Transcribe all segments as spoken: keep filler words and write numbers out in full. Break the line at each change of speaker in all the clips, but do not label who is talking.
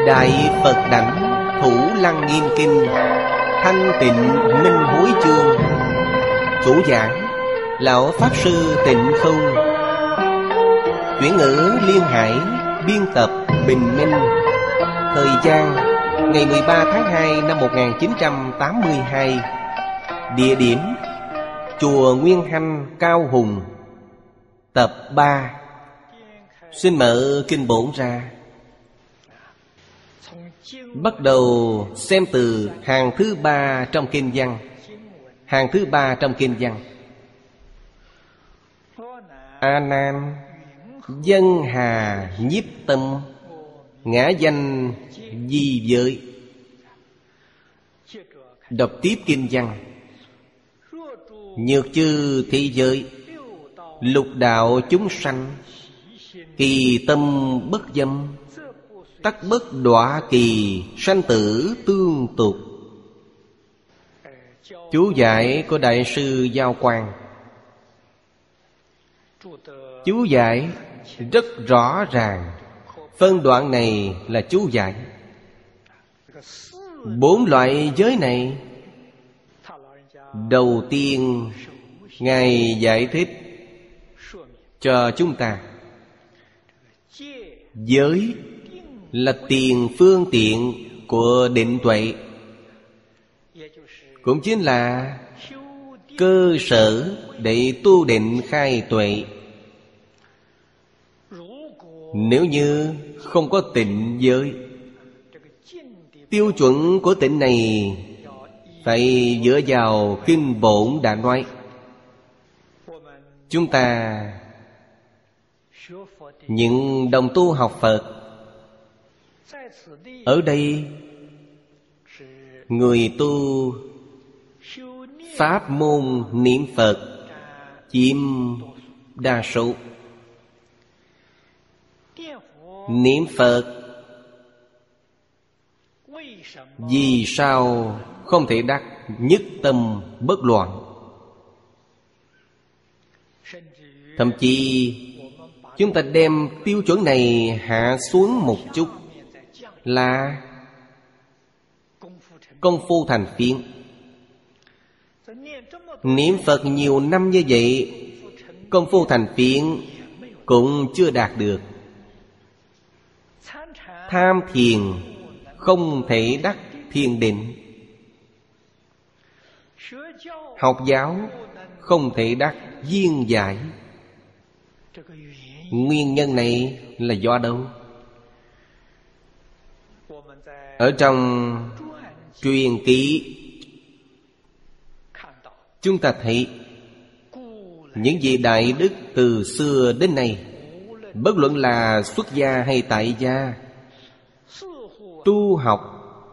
Đại Phật Đảnh Thủ Lăng Nghiêm Kinh Thanh Tịnh Minh Hối Chương. Chủ giảng Lão Pháp Sư Tịnh Không. Chuyển ngữ Liên Hải. Biên tập Bình Minh. Thời gian ngày mười ba tháng hai năm một nghìn chín trăm tám mươi hai. Địa điểm Chùa Nguyên Hanh, Cao Hùng. Tập ba. Xin mở kinh bổn ra. Bắt đầu xem từ hàng thứ ba trong kinh văn. Hàng thứ ba trong kinh văn. A Nan, dân hà nhiếp tâm, ngã danh di giới. Đọc tiếp kinh văn. Nhược chư thế giới, lục đạo chúng sanh, kỳ tâm bất dâm, tắc bất đọa kỳ, sanh tử tương tục. Chú giải của Đại sư Giao Quang. Chú giải rất rõ ràng. Phân đoạn này là chú giải. Bốn loại giới này, đầu tiên Ngài giải thích cho chúng ta. Giới là tiền phương tiện của định tuệ, cũng chính là cơ sở để tu định khai tuệ. Nếu như không có tịnh giới, tiêu chuẩn của tịnh này phải dựa vào kinh bổn đã nói. Chúng ta những đồng tu học Phật ở đây, người tu pháp môn niệm Phật chiếm đa số. Niệm Phật vì sao không thể đắc nhất tâm bất loạn? Thậm chí chúng ta đem tiêu chuẩn này hạ xuống một chút, là công phu thành phiến. Niệm Phật nhiều năm như vậy, công phu thành phiến cũng chưa đạt được. Tham thiền không thể đắc thiền định. Học giáo không thể đắc viên giải. Nguyên nhân này là do đâu? Ở trong truyền ký chúng ta thấy những vị đại đức từ xưa đến nay, bất luận là xuất gia hay tại gia, tu học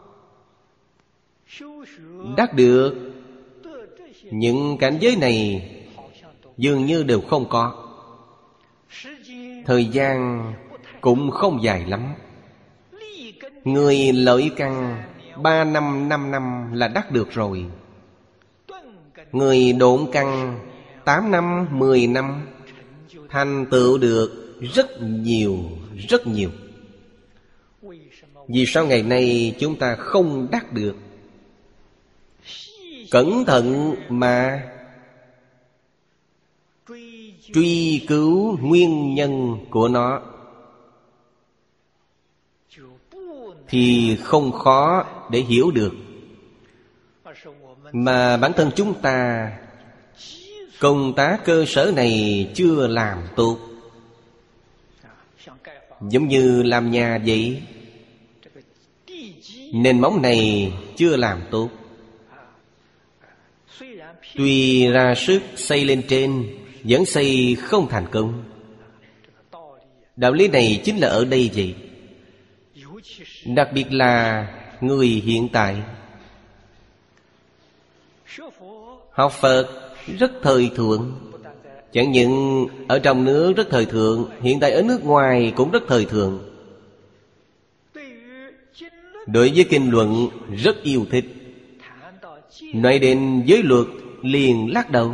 đắc được những cảnh giới này dường như đều không có. Thời gian cũng không dài lắm. Người lợi căn ba năm, năm năm là đắc được rồi. Người độn căn tám năm, mười năm thành tựu được rất nhiều, rất nhiều. Vì sao ngày nay chúng ta không đắc được? Cẩn thận mà truy cứu nguyên nhân của nó thì không khó để hiểu được. Mà bản thân chúng ta công tác cơ sở này chưa làm tốt. Giống như làm nhà vậy, nền móng này chưa làm tốt. Tuy ra sức xây lên trên, vẫn xây không thành công. Đạo lý này chính là ở đây vậy. Đặc biệt là người hiện tại. Học Phật rất thời thượng. Chẳng những ở trong nước rất thời thượng, hiện tại ở nước ngoài cũng rất thời thượng. Đối với kinh luận rất yêu thích. Nói đến giới luật liền lắc đầu.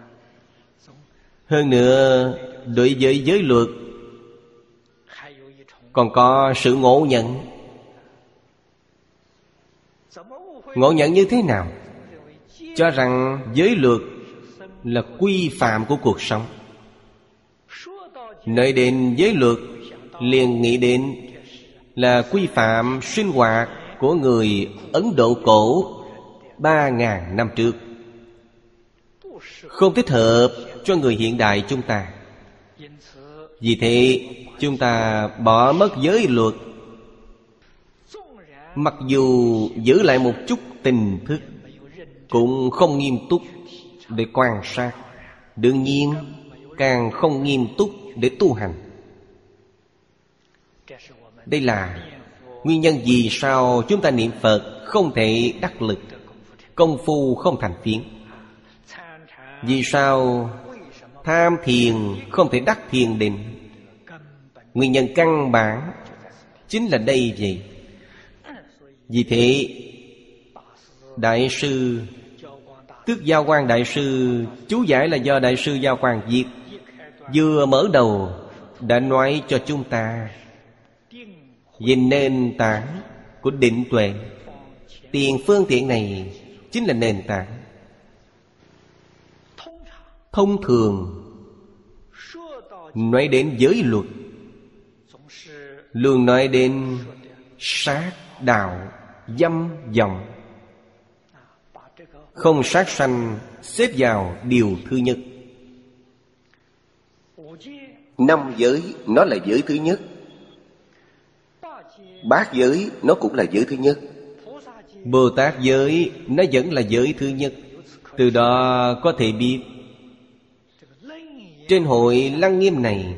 Hơn nữa đối với giới luật còn có sự ngộ nhận. Ngộ nhận như thế nào? Cho rằng giới luật là quy phạm của cuộc sống. Nói đến giới luật, liền nghĩ đến là quy phạm sinh hoạt của người Ấn Độ cổ ba ngàn năm trước, không thích hợp cho người hiện đại chúng ta. Vì thế chúng ta bỏ mất giới luật, mặc dù giữ lại một chút tình thức, cũng không nghiêm túc để quan sát. Đương nhiên càng không nghiêm túc để tu hành. Đây là nguyên nhân vì sao chúng ta niệm Phật không thể đắc lực, công phu không thành phiến. Vì sao tham thiền không thể đắc thiền định? Nguyên nhân căn bản chính là đây vậy. Vì thế Đại sư Tức Giao Quang Đại sư chú giải là do Đại sư Giao Quang viết. Vừa mở đầu đã nói cho chúng ta về nền tảng của định tuệ. Tiền phương tiện này chính là nền tảng. Thông thường nói đến giới luật, luôn nói đến sát, đạo, dâm, vọng. Không sát sanh xếp vào điều thứ nhất. Năm giới nó là giới thứ nhất. Bát giới nó cũng là giới thứ nhất. Bồ Tát giới nó vẫn là giới thứ nhất. Từ đó có thể biết trên hội Lăng Nghiêm này,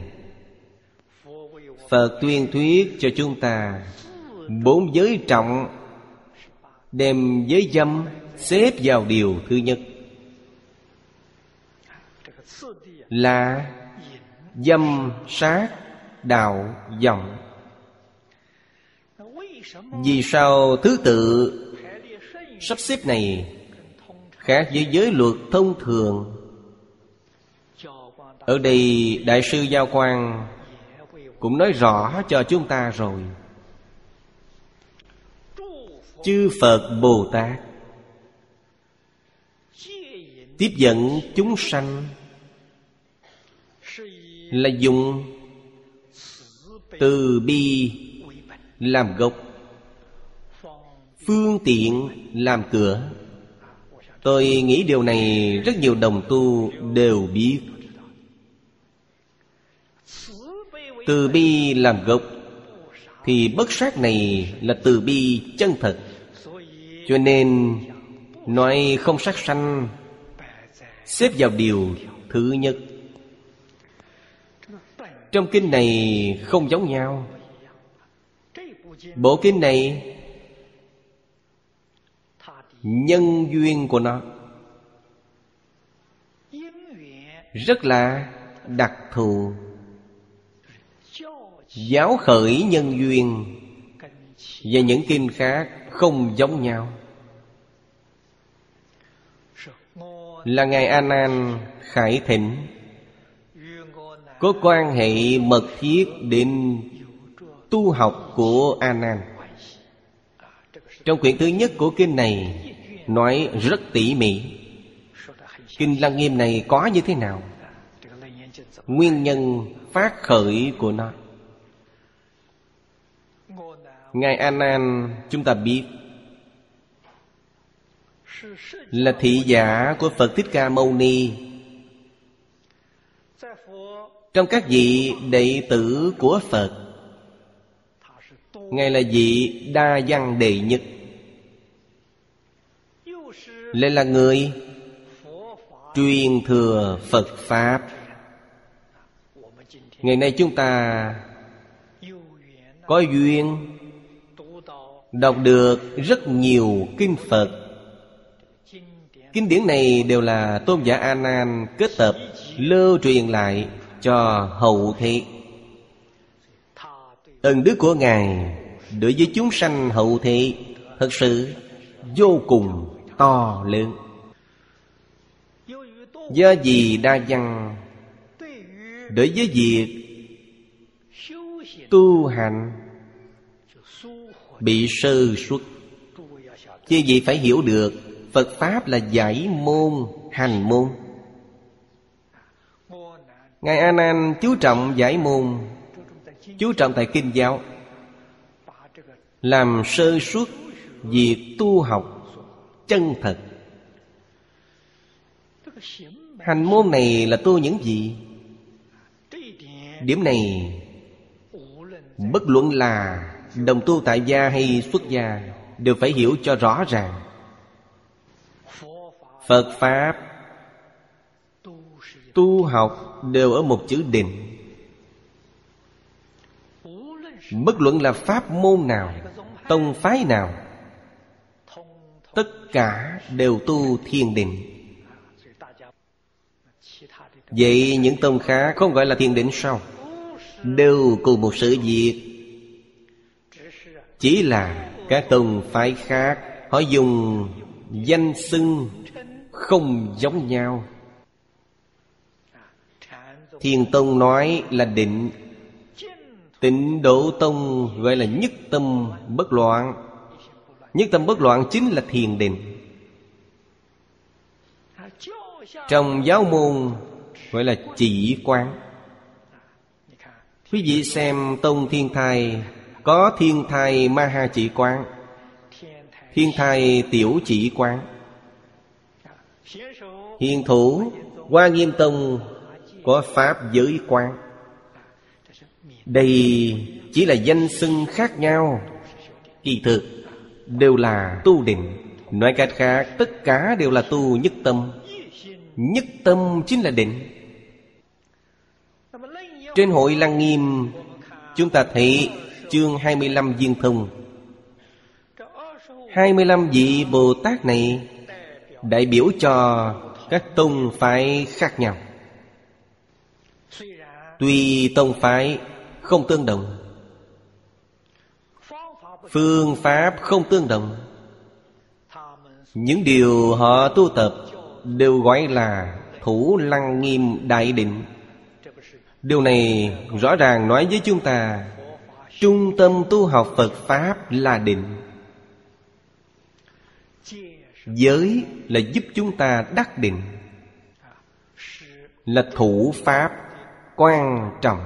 Phật tuyên thuyết cho chúng ta bốn giới trọng, đem giới dâm xếp vào điều thứ nhất, là dâm, sát, đạo, vọng. Vì sao thứ tự sắp xếp này khác với giới luật thông thường? Ở đây Đại sư Giao Quang cũng nói rõ cho chúng ta rồi. Chư Phật Bồ Tát tiếp dẫn chúng sanh là dùng từ bi làm gốc, phương tiện làm cửa. Tôi nghĩ điều này rất nhiều đồng tu đều biết. Từ bi làm gốc thì bất sát này là từ bi chân thật. Cho nên nói không sát sanh xếp vào điều thứ nhất. Trong kinh này không giống nhau. Bộ kinh này nhân duyên của nó rất là đặc thù. Giáo khởi nhân duyên và những kinh khác không giống nhau. Là Ngài A Nan khải thỉnh, có quan hệ mật thiết đến tu học của A Nan. Trong quyển thứ nhất của kinh này nói rất tỉ mỉ. Kinh Lăng Nghiêm này có như thế nào, nguyên nhân phát khởi của nó. Ngài A Nan chúng ta biết là thị giả của Phật Thích Ca Mâu Ni. Trong các vị đệ tử của Phật, Ngài là vị đa văn đệ nhất, lại là người truyền thừa Phật Pháp. Ngày nay chúng ta có duyên đọc được rất nhiều kinh Phật. Kinh điển này đều là tôn giả A Nan kết tập lưu truyền lại cho hậu thế. Ân đức của Ngài đối với chúng sanh hậu thế thật sự vô cùng to lớn. Do vì đa văn, đối với việc tu hành bị sơ suất, Chư vị phải hiểu được Phật Pháp là giải môn, hành môn. Ngài A Nan chú trọng giải môn, chú trọng tại kinh giáo, làm sơ suất việc tu học chân thật. Hành môn này là tu những gì? Điểm này bất luận là đồng tu tại gia hay xuất gia đều phải hiểu cho rõ ràng. Phật Pháp tu học đều ở một chữ định. Bất luận là pháp môn nào, tông phái nào, tất cả đều tu thiền định. Vậy những tông khác không gọi là thiền định sao? Đều cùng một sự việc. Chỉ là các tông phái khác họ dùng danh xưng không giống nhau. Thiền tông nói là định, Tịnh Độ tông gọi là nhất tâm bất loạn. Nhất tâm bất loạn chính là thiền định. Trong giáo môn gọi là chỉ quán. Quý vị xem tông Thiên Thai, có Thiên Thai Ma Ha chỉ quán, Thiên Thai Tiểu chỉ quán. Hiền thủ Hoa Nghiêm tông có Pháp giới quán. Đây chỉ là danh xưng khác nhau, kỳ thực đều là tu định. Nói cách khác, tất cả đều là tu nhất tâm. Nhất tâm chính là định. Trên hội Lăng Nghiêm chúng ta thấy chương hai mươi lăm viên thông. hai mươi lăm vị Bồ Tát này đại biểu cho các tông phái khác nhau. Tuy tông phái không tương đồng, phương pháp không tương đồng, những điều họ tu tập đều gọi là thủ Lăng Nghiêm đại định. Điều này rõ ràng nói với chúng ta trung tâm tu học Phật Pháp là định. Giới là giúp chúng ta đắc định, là thủ Pháp quan trọng.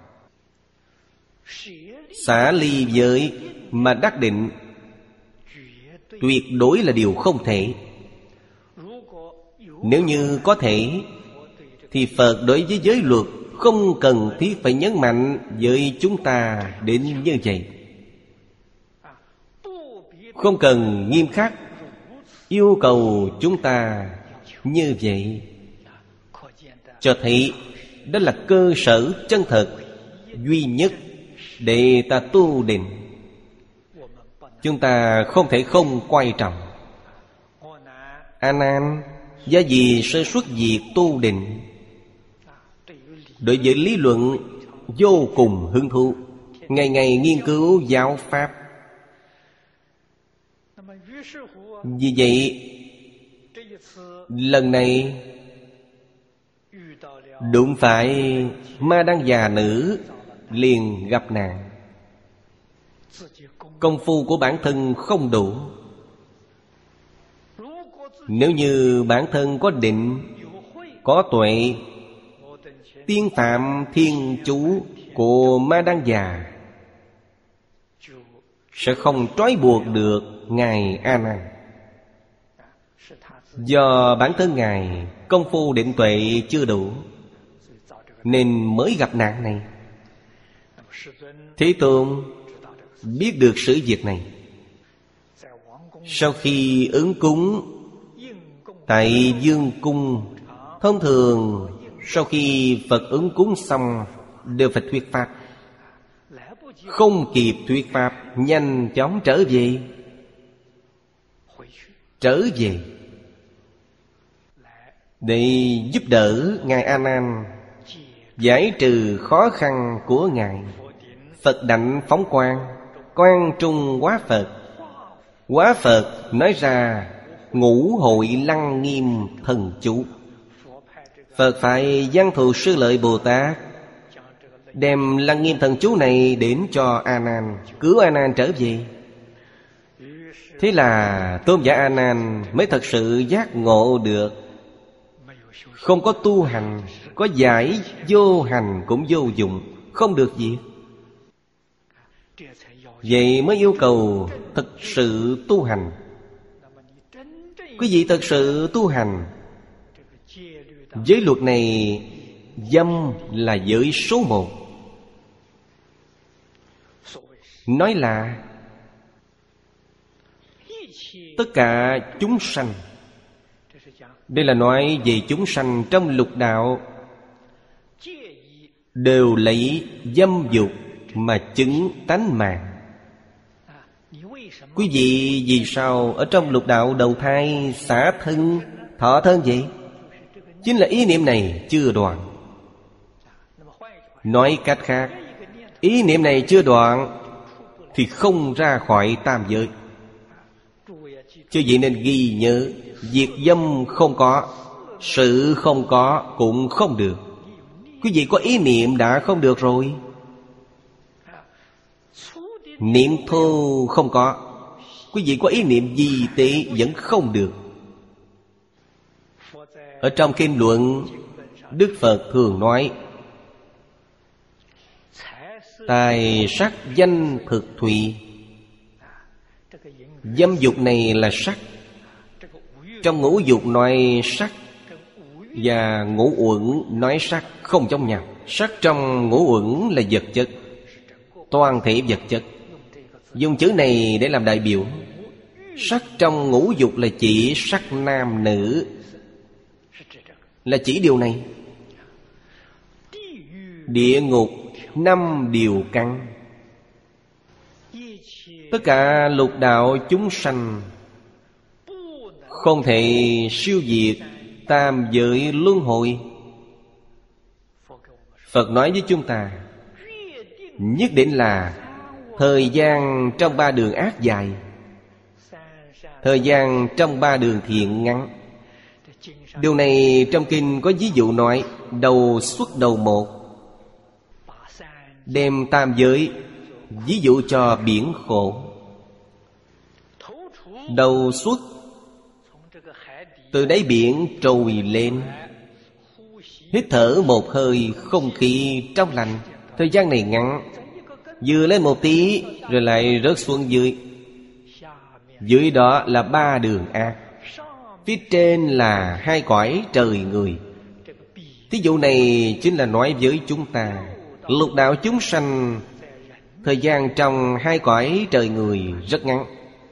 Xả ly giới mà đắc định tuyệt đối là điều không thể. Nếu như có thể thì Phật đối với giới luật không cần thiết phải nhấn mạnh với chúng ta đến như vậy. Không cần nghiêm khắc yêu cầu chúng ta như vậy, cho thấy đó là cơ sở chân thật duy nhất để ta tu định. Chúng ta không thể không quan trọng. A Nan do gì sơ xuất việc tu định, đối với lý luận vô cùng hứng thú, ngày ngày nghiên cứu giáo pháp. Vì vậy lần này đụng phải Ma Đăng già nữ, liền gặp nạn. Công phu của bản thân không đủ. Nếu như bản thân có định, có tuệ, tiên phạm thiên chú của Ma Đăng già sẽ không trói buộc được Ngài A Nan. Do bản thân Ngài công phu định tuệ chưa đủ nên mới gặp nạn này. Thế Tôn biết được sự việc này. Sau khi ứng cúng tại Dương Cung, thông thường sau khi Phật ứng cúng xong đều phải thuyết pháp. Không kịp thuyết pháp, nhanh chóng trở về. Trở về để giúp đỡ Ngài A Nan giải trừ khó khăn của Ngài. Phật đảnh phóng quang, quang trung hóa Phật. Hóa Phật nói ra ngũ hội Lăng Nghiêm thần chú. Phật phải Văn Thù Sư Lợi Bồ Tát đem Lăng Nghiêm thần chú này đến cho A Nan, cứu A Nan trở về. Thế là Tôn giả A Nan mới thật sự giác ngộ được. Không có tu hành, có giải vô hành cũng vô dụng, không được gì. Vậy mới yêu cầu thực sự tu hành. Quý vị thực sự tu hành, giới luật này dâm là giới số một. Nói là tất cả chúng sanh. Đây là nói về chúng sanh trong lục đạo đều lấy dâm dục mà chứng tánh mạng. Quý vị vì sao ở trong lục đạo đầu thai xả thân thọ thân vậy? Chính là ý niệm này chưa đoạn. Nói cách khác, ý niệm này chưa đoạn thì không ra khỏi tam giới. Chứ vậy nên ghi nhớ, việc dâm không có, sự không có cũng không được. Quý vị có ý niệm đã không được rồi. Niệm thô không có, quý vị có ý niệm gì tế vẫn không được. Ở trong kinh luận, Đức Phật thường nói tài sắc danh thực thùy. Dâm dục này là sắc. Trong ngũ dục nói sắc và ngũ uẩn nói sắc không giống nhau. Sắc trong ngũ uẩn là vật chất, toàn thể vật chất. Dùng chữ này để làm đại biểu. Sắc trong ngũ dục là chỉ sắc nam nữ, là chỉ điều này. Địa ngục năm điều căn. Tất cả lục đạo chúng sanh không thể siêu diệt tam giới luân hồi. Phật nói với chúng ta nhất định là thời gian trong ba đường ác dài, thời gian trong ba đường thiện ngắn. Điều này trong kinh có ví dụ nói đầu xuất đầu một, đem tam giới ví dụ cho biển khổ. Đầu xuất từ đáy biển trồi lên, hít thở một hơi không khí trong lành. Thời gian này ngắn, vừa lên một tí rồi lại rớt xuống dưới. Dưới đó là ba đường ác, phía trên là hai cõi trời người. Thí dụ này chính là nói với chúng ta lục đạo chúng sanh thời gian trong hai cõi trời người rất ngắn,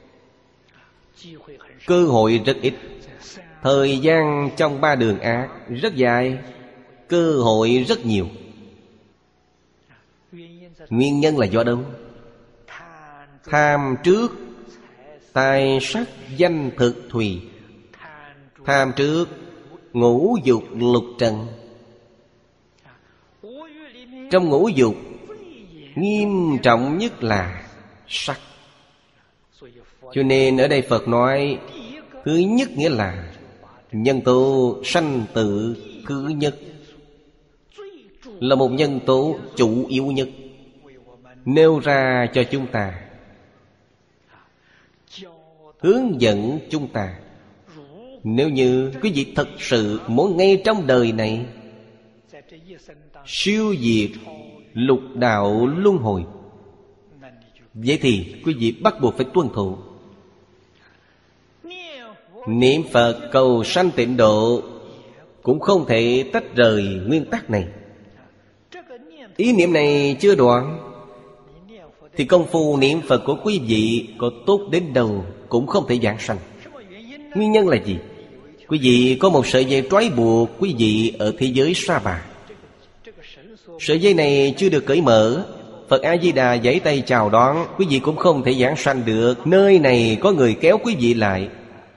cơ hội rất ít. Thời gian trong ba đường ác rất dài, cơ hội rất nhiều. Nguyên nhân là do đâu? Tham trước tài sắc danh thực thùy. Tham trước ngũ dục lục trần. Trong ngũ dục nghiêm trọng nhất là sắc. Cho nên ở đây Phật nói thứ nhất nghĩa là nhân tố sanh tử thứ nhất, là một nhân tố chủ yếu nhất, nêu ra cho chúng ta, hướng dẫn chúng ta. Nếu như quý vị thật sự muốn ngay trong đời này siêu diệt lục đạo luân hồi, vậy thì quý vị bắt buộc phải tuân thủ. Niệm Phật cầu sanh tịnh độ cũng không thể tách rời nguyên tắc này. Ý niệm này chưa đoạn thì công phu niệm Phật của quý vị có tốt đến đâu cũng không thể giảng sanh. Nguyên nhân là gì? Quý vị có một sợi dây trói buộc quý vị ở thế giới Sa Bà. Sợi dây này chưa được cởi mở, Phật A-di-đà giãy tay chào đón, quý vị cũng không thể giảng sanh được. Nơi này có người kéo quý vị lại.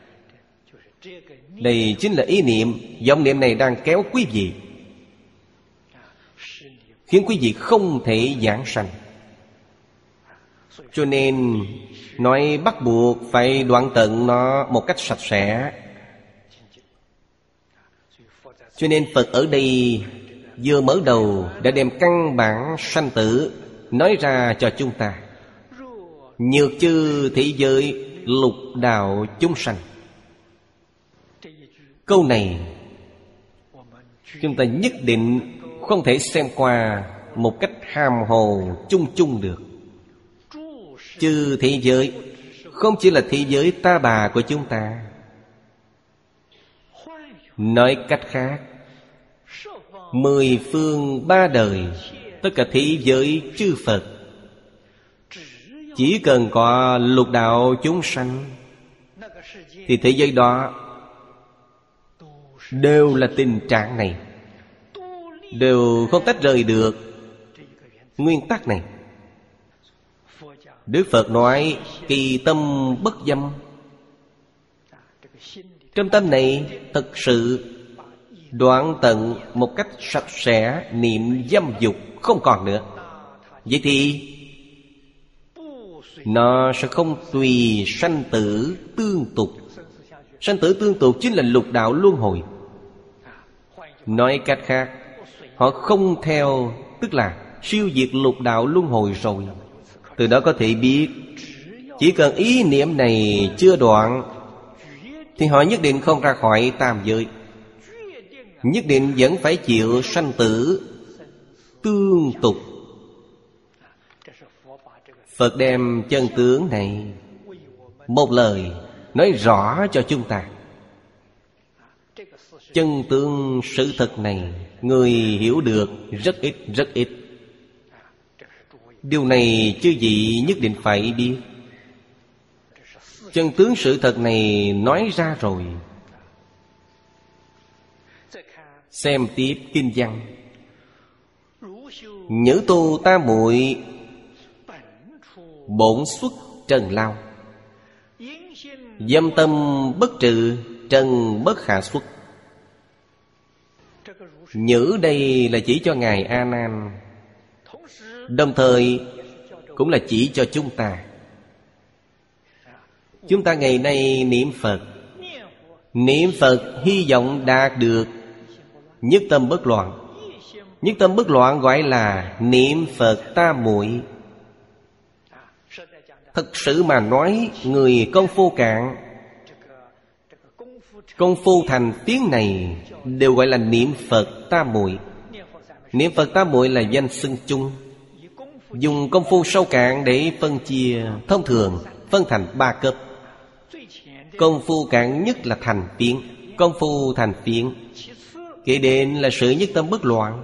Đây chính là ý niệm. Vọng niệm này đang kéo quý vị, khiến quý vị không thể giảng sanh. Cho nên nói bắt buộc phải đoạn tận nó một cách sạch sẽ. Cho nên Phật ở đây vừa mở đầu đã đem căn bản sanh tử nói ra cho chúng ta. Nhược chư thế giới lục đạo chúng sanh. Câu này chúng ta nhất định không thể xem qua một cách hàm hồ chung chung được. Chư thế giới không chỉ là thế giới ta bà của chúng ta. Nói cách khác, mười phương ba đời, tất cả thế giới chư Phật, chỉ cần có lục đạo chúng sanh thì thế giới đó đều là tình trạng này, đều không tách rời được nguyên tắc này. Đức Phật nói kỳ tâm bất dâm. Trong tâm này thật sự đoạn tận một cách sạch sẽ niệm dâm dục không còn nữa. Vậy thì nó sẽ không tùy sanh tử tương tục. Sanh tử tương tục chính là lục đạo luân hồi. Nói cách khác, họ không theo, tức là siêu diệt lục đạo luân hồi rồi. Từ đó có thể biết, chỉ cần ý niệm này chưa đoạn thì họ nhất định không ra khỏi tam giới, nhất định vẫn phải chịu sanh tử tương tục. Phật đem chân tướng này một lời nói rõ cho chúng ta. Chân tướng sự thật này người hiểu được rất ít, rất ít. Điều này chư vị nhất định phải biết. Chân tướng sự thật này nói ra rồi. Xem tiếp kinh văn. Nhữ tu ta muội bổn xuất trần lao, dâm tâm bất trừ trần bất khả xuất. Nhữ đây là chỉ cho Ngài A Nan, đồng thời cũng là chỉ cho chúng ta. Chúng ta ngày nay niệm Phật, niệm Phật hy vọng đạt được nhất tâm bất loạn. Nhất tâm bất loạn gọi là niệm Phật tam muội. Thật sự mà nói, người công phu cạn, công phu thành tiếng này đều gọi là niệm Phật tam muội. Niệm Phật tam muội là danh xưng chung, dùng công phu sâu cạn để phân chia. Thông thường phân thành ba cấp. Công phu cạn nhất là thành phiến, công phu thành phiến. Kế đến là sự nhất tâm bất loạn.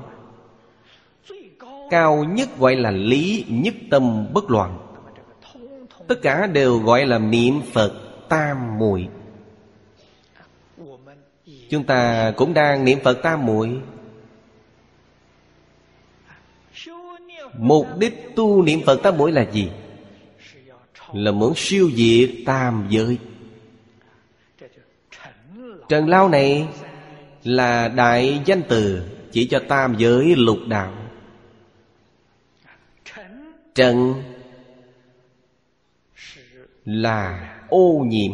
Cao nhất gọi là lý nhất tâm bất loạn. Tất cả đều gọi là niệm Phật tam muội. Chúng ta cũng đang niệm Phật tam muội. Mục đích tu niệm Phật tam muội là gì? Là muốn siêu diệt tam giới. Trần lao này là đại danh từ chỉ cho tam giới lục đạo. Trần là ô nhiễm.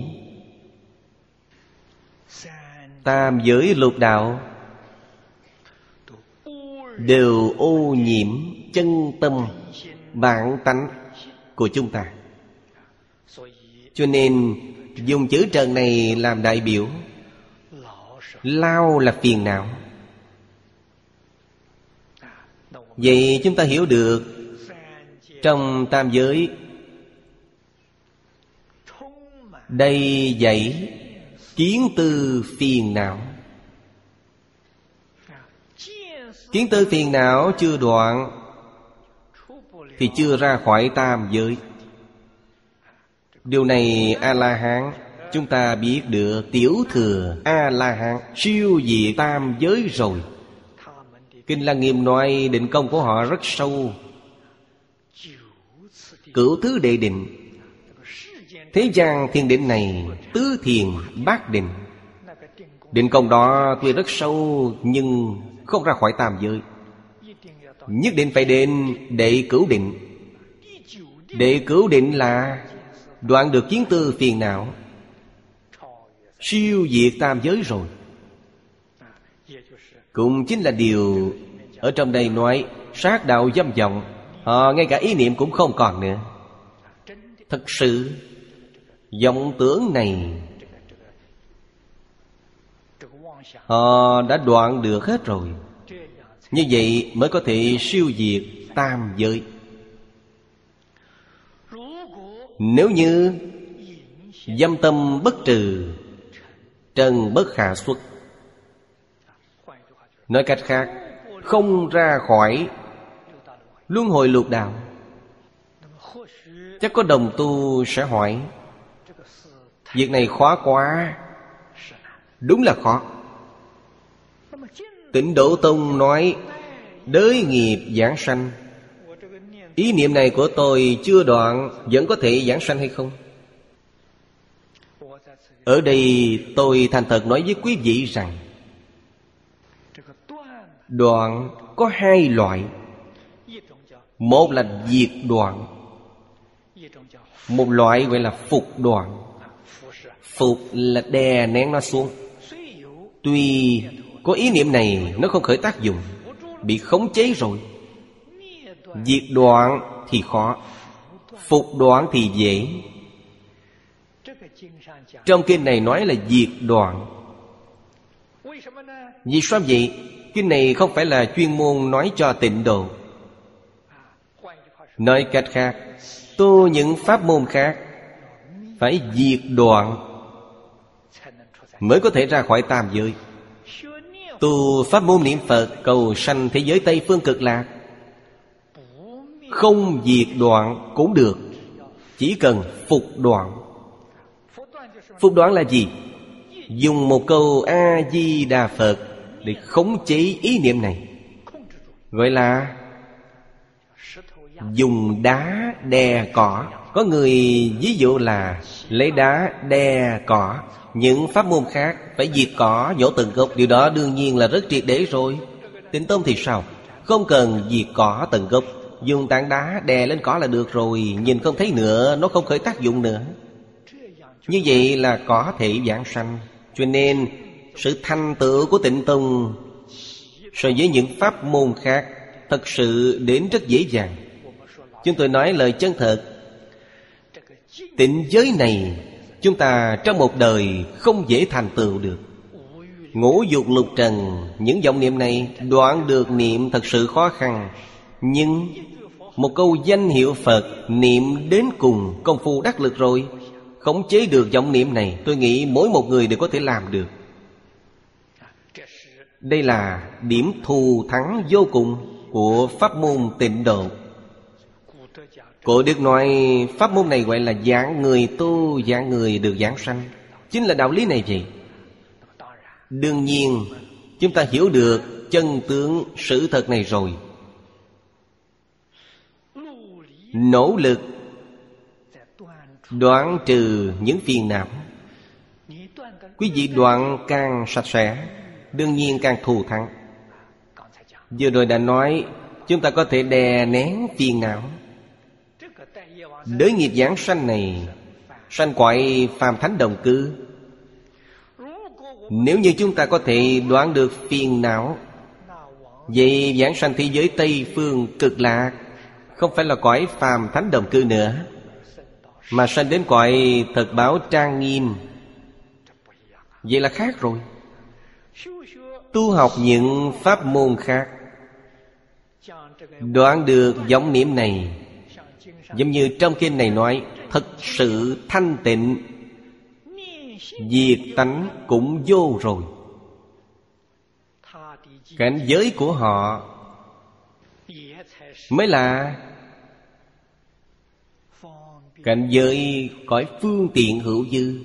Tam giới lục đạo đều ô nhiễm chân tâm bản tánh của chúng ta. Cho nên dùng chữ trần này làm đại biểu. Lao là phiền não. Vậy chúng ta hiểu được trong tam giới đầy dẫy kiến tư phiền não. Kiến tư phiền não chưa đoạn thì chưa ra khỏi tam giới. Điều này A-la-hán chúng ta biết được. Tiểu thừa A-la-hán siêu diệt tam giới rồi. Kinh Lăng Nghiêm nói định công của họ rất sâu. Cửu thứ đệ định. Thế gian thiên định này tứ thiền bát định. Định công đó tuy rất sâu nhưng không ra khỏi tam giới. Nhất định phải đến đệ cửu định. Đệ cửu định là đoạn được kiến tư phiền não, siêu diệt tam giới rồi. Cũng chính là điều ở trong đây nói sát đạo dâm vọng. Họ ngay cả ý niệm cũng không còn nữa. Thật sự vọng tưởng này họ đã đoạn được hết rồi. Như vậy mới có thể siêu diệt tam giới. Nếu như dâm tâm bất trừ, trần bất khả xuất. Nói cách khác, không ra khỏi luân hồi lục đạo. Chắc có đồng tu sẽ hỏi, việc này khó quá. Đúng là khó. Tịnh Độ Tông nói đới nghiệp giảng sanh. Ý niệm này của tôi chưa đoạn, vẫn có thể giảng sanh hay không? Ở đây tôi thành thật nói với quý vị rằng, đoạn có hai loại. Một là diệt đoạn, một loại gọi là phục đoạn. Phục là đè nén nó xuống. Tuy có ý niệm này, nó không khởi tác dụng, bị khống chế rồi. Diệt đoạn thì khó, phục đoạn thì dễ. Trong kinh này nói là diệt đoạn. Vì sao vậy? Kinh này không phải là chuyên môn nói cho tịnh độ. Nói cách khác, tu những pháp môn khác phải diệt đoạn mới có thể ra khỏi tam giới. Tu pháp môn niệm Phật cầu sanh thế giới Tây Phương Cực Lạc, không diệt đoạn cũng được, chỉ cần phục đoạn. Phục đoạn là gì? Dùng một câu A-di-đà Phật để khống chế ý niệm này, gọi là dùng đá đè cỏ. Có người ví dụ là lấy đá đè cỏ. Những pháp môn khác phải diệt cỏ, nhổ từng gốc. Điều đó đương nhiên là rất triệt để rồi. Tịnh tông thì sao? Không cần diệt cỏ từng gốc, dùng tảng đá đè lên cỏ là được rồi. Nhìn không thấy nữa, nó không khởi tác dụng nữa. Như vậy là có thể giảng sanh. Cho nên sự thành tựu của tịnh tông so với những pháp môn khác thật sự đến rất dễ dàng. Chúng tôi nói lời chân thật, tịnh giới này chúng ta trong một đời không dễ thành tựu được. Ngũ dục lục trần, những vọng niệm này đoạn được niệm thật sự khó khăn. Nhưng một câu danh hiệu Phật niệm đến cùng, công phu đắc lực rồi. Khống chế được vọng niệm này, tôi nghĩ mỗi một người đều có thể làm được. Đây là điểm thù thắng vô cùng của pháp môn tịnh độ. Cổ Đức nói pháp môn này gọi là dạng người tu, dạng người được giảng sanh. Chính là đạo lý này vậy. Đương nhiên chúng ta hiểu được chân tướng sự thật này rồi, nỗ lực đoạn trừ những phiền não. Quý vị đoạn càng sạch sẽ, đương nhiên càng thù thắng. Vừa rồi đã nói, chúng ta có thể đè nén phiền não. Đới nghiệp giảng sanh này sanh cõi phàm thánh đồng cư. Nếu như chúng ta có thể đoạn được phiền não, vậy giảng sanh thế giới Tây Phương Cực Lạc không phải là cõi phàm thánh đồng cư nữa, mà sanh đến cõi thật báo trang nghiêm. Vậy là khác rồi. Tu học những pháp môn khác, đoạn được vọng niệm này, giống như trong kinh này nói, thật sự thanh tịnh, diệt tánh cũng vô rồi. Cảnh giới của họ mới là cảnh giới cõi phương tiện hữu dư.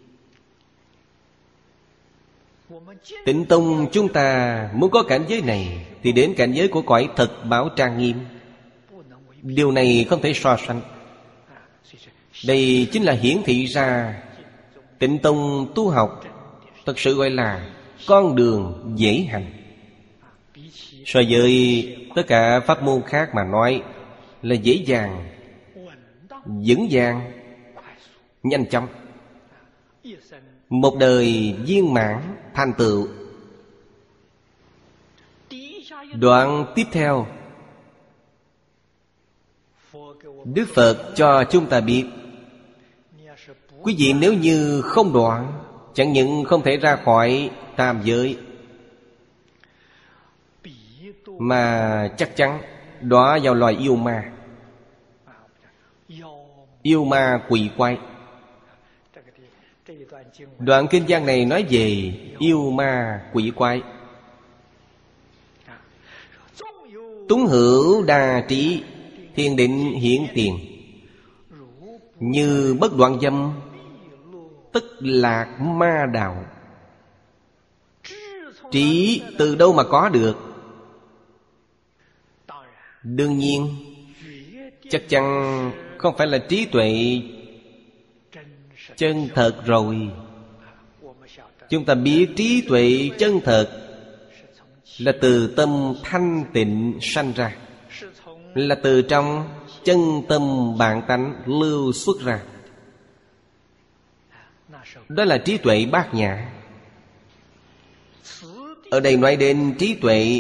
Tịnh tông chúng ta muốn có cảnh giới này thì đến cảnh giới của cõi thật báo trang nghiêm. Điều này không thể so sánh. Đây chính là hiển thị ra tịnh tông tu học thật sự gọi là con đường dễ hành. So với tất cả pháp môn khác mà nói là dễ dàng, vững vàng, nhanh chóng. Một đời viên mãn thành tựu. Đoạn tiếp theo, Đức Phật cho chúng ta biết, Quý vị nếu như không đoạn, chẳng những không thể ra khỏi tam giới, mà chắc chắn đọa vào loài yêu ma. Yêu ma quỷ quái. Đoạn kinh văn này nói về yêu ma quỷ quái. Túng hữu đa trí, thiền định hiển tiền, như bất đoạn dâm, tức lạc ma đạo. Trí từ đâu mà có được? Đương nhiên, chắc chắn không phải là trí tuệ chân thật rồi. Chúng ta biết trí tuệ chân thật là từ tâm thanh tịnh sanh ra, là từ trong chân tâm bản tánh lưu xuất ra. Đó là trí tuệ bát nhã. Ở đây nói đến trí tuệ,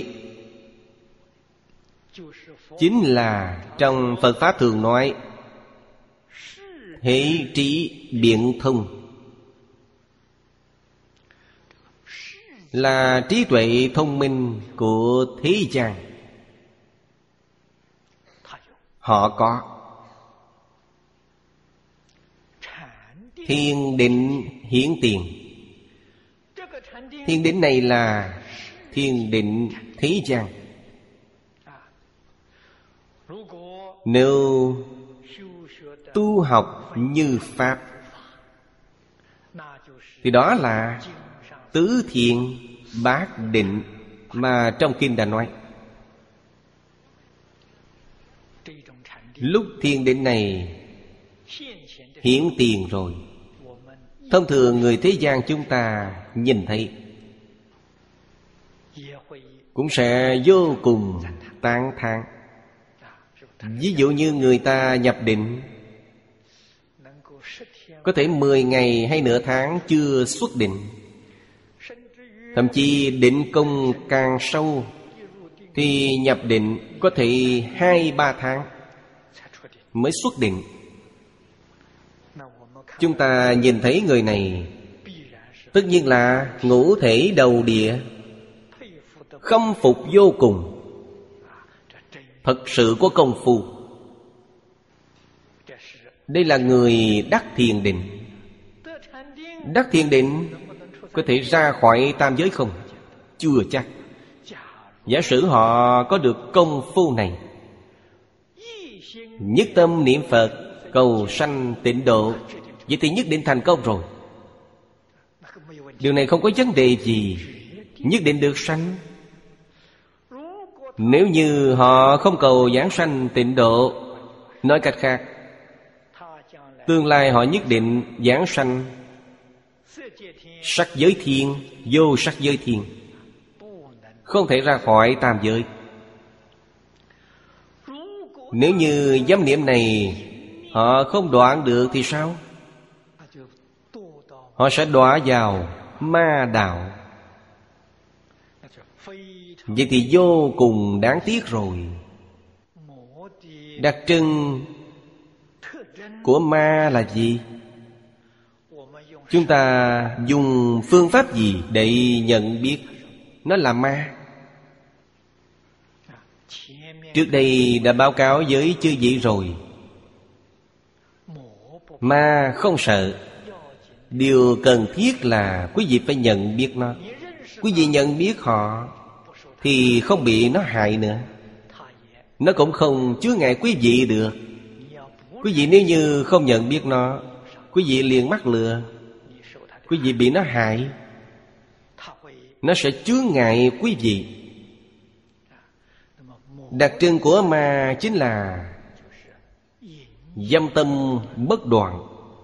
chính là trong Phật Pháp thường nói hệ trí biện thông, là trí tuệ thông minh của thế gian. Họ có thiền định hiển tiền. Thiền định này là thiền định thế gian. Nếu tu học như Pháp thì đó là tứ thiền bát định mà trong kinh đã nói. Lúc thiền định này hiển tiền rồi, thông thường người thế gian chúng ta nhìn thấy cũng sẽ vô cùng tán thán. Ví dụ như người ta nhập định, có thể mười ngày hay nửa tháng chưa xuất định. Thậm chí định công càng sâu thì nhập định có thể hai ba tháng mới xuất định. Chúng ta nhìn thấy người này tất nhiên là ngũ thể đầu địa, khâm phục vô cùng. Thật sự có công phu. Đây là người đắc thiền định. Đắc thiền định có thể ra khỏi tam giới không? Chưa chắc. Giả sử họ có được công phu này, nhất tâm niệm Phật, cầu sanh tịnh độ, vậy thì nhất định thành công rồi. Điều này không có vấn đề gì, nhất định được sanh. Nếu như họ không cầu giảng sanh tịnh độ, nói cách khác, tương lai họ nhất định giảng sanh sắc giới thiên, vô sắc giới thiên, không thể ra khỏi tam giới. Nếu như dâm niệm này họ không đoạn được thì sao? Họ sẽ đọa vào ma đạo. Vậy thì vô cùng đáng tiếc rồi. Đặc trưng của ma là gì? Chúng ta dùng phương pháp gì để nhận biết nó là ma? Trước đây đã báo cáo với chư vị rồi. Ma không sợ. Điều cần thiết là quý vị phải nhận biết nó. Quý vị nhận biết họ thì không bị nó hại nữa. Nó cũng không chướng ngại quý vị được. Quý vị nếu như không nhận biết nó, quý vị liền mắc lừa, quý vị bị nó hại, nó sẽ chướng ngại quý vị. Đặc trưng của ma chính là dâm tâm bất đoạn.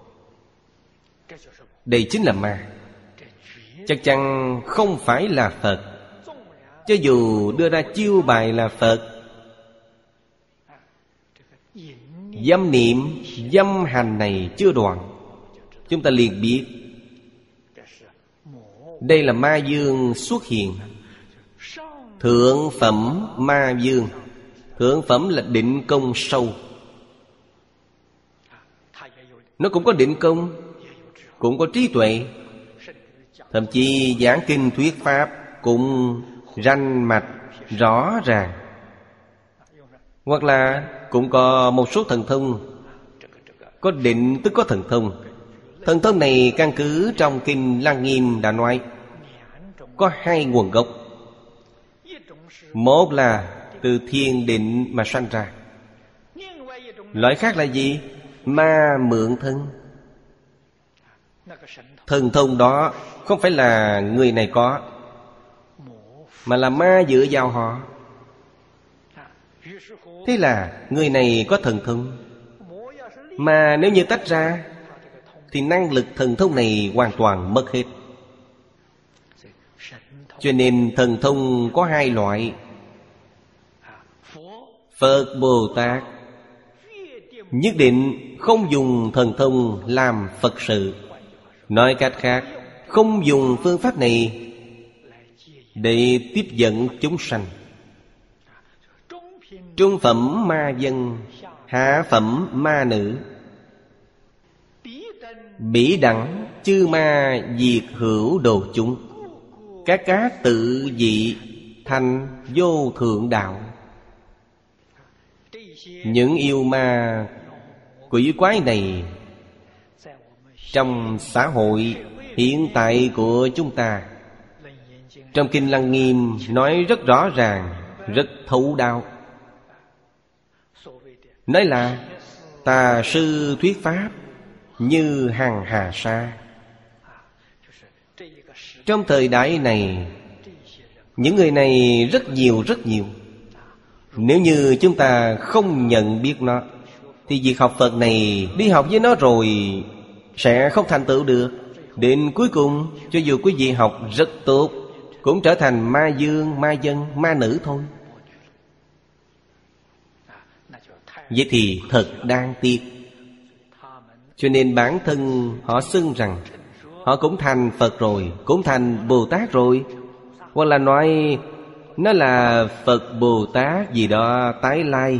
Đây chính là ma. Chắc chắn không phải là Phật. Cho dù đưa ra chiêu bài là Phật, dâm niệm, dâm hành này chưa đoạn, chúng ta liền biết đây là ma dương xuất hiện. Thượng phẩm ma dương. Thượng phẩm là định công sâu. Nó cũng có định công, cũng có trí tuệ. Thậm chí giảng kinh thuyết pháp cũng rành mạch, rõ ràng. Hoặc là cũng có một số thần thông. Có định tức có thần thông. Thần thông này căn cứ trong Kinh Lăng Nghiêm đã nói có hai nguồn gốc. Một là từ thiền định mà sanh ra. Loại khác là gì? Ma mượn thân. Thần thông đó không phải là người này có, mà là ma dựa vào họ. Thế là người này có thần thông. Mà nếu như tách ra thì năng lực thần thông này hoàn toàn mất hết. Cho nên thần thông có hai loại. Phật Bồ Tát nhất định không dùng thần thông làm Phật sự. Nói cách khác, không dùng phương pháp này để tiếp dẫn chúng sanh. Trung phẩm ma dân, hạ phẩm ma nữ. Bỉ đẳng chư ma diệt hữu đồ chúng. Các cá tự dị thành vô thượng đạo. Những yêu ma quỷ quái này trong xã hội hiện tại của chúng ta, trong Kinh Lăng Nghiêm nói rất rõ ràng, rất thấu đáo. Nói là tà sư thuyết pháp như hằng hà sa. Trong thời đại này, những người này rất nhiều rất nhiều. Nếu như chúng ta không nhận biết nó, thì việc học Phật này, đi học với nó rồi sẽ không thành tựu được. Đến cuối cùng, cho dù quý vị học rất tốt, cũng trở thành ma dương, ma dân, ma nữ thôi. Vậy thì thật đáng tiếc. Cho nên bản thân họ xưng rằng họ cũng thành Phật rồi, cũng thành Bồ Tát rồi. Hoặc là nói nó là Phật Bồ Tát gì đó tái lai.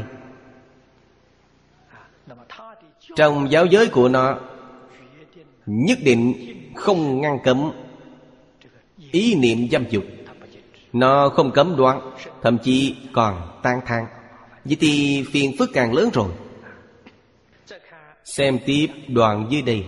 Trong giáo giới của nó nhất định không ngăn cấm ý niệm dâm dục. Nó không cấm đoán, thậm chí còn tán thán. Vậy thì phiền phức càng lớn rồi. Xem tiếp đoạn dưới đây.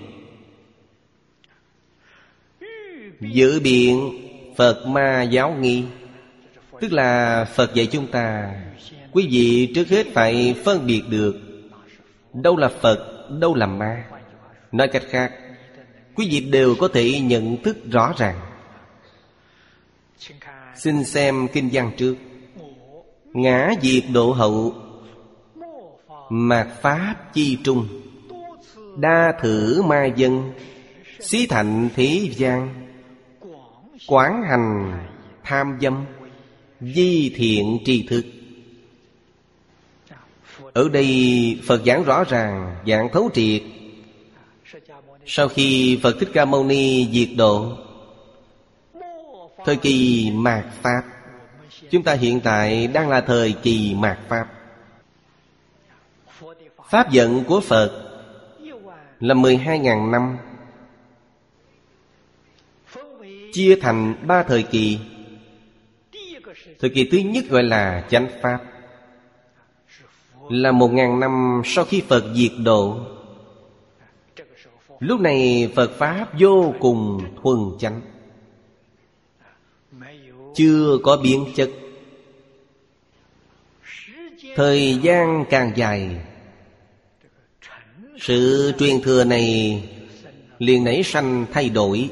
Dự biện Phật ma giáo nghi. Tức là Phật dạy chúng ta, quý vị trước hết phải phân biệt được đâu là Phật, đâu là ma. Nói cách khác, quý vị đều có thể nhận thức rõ ràng. Xin xem kinh văn trước. Ngã diệt độ hậu, mạt pháp chi trung. Đa thử ma dân, xí thạnh thế gian. Quán hành tham dâm, di thiện tri thức. Ở đây Phật giảng rõ ràng, giảng thấu triệt. Sau khi Phật Thích Ca Mâu Ni diệt độ, thời kỳ mạt pháp, chúng ta hiện tại đang là thời kỳ mạt pháp. Pháp vận của Phật là mười hai ngàn năm, chia thành ba thời kỳ. Thời kỳ thứ nhất gọi là chánh pháp, là một ngàn năm sau khi Phật diệt độ. Lúc này Phật Pháp vô cùng thuần chánh, chưa có biến chất. Thời gian càng dài, sự truyền thừa này liền nảy sanh thay đổi.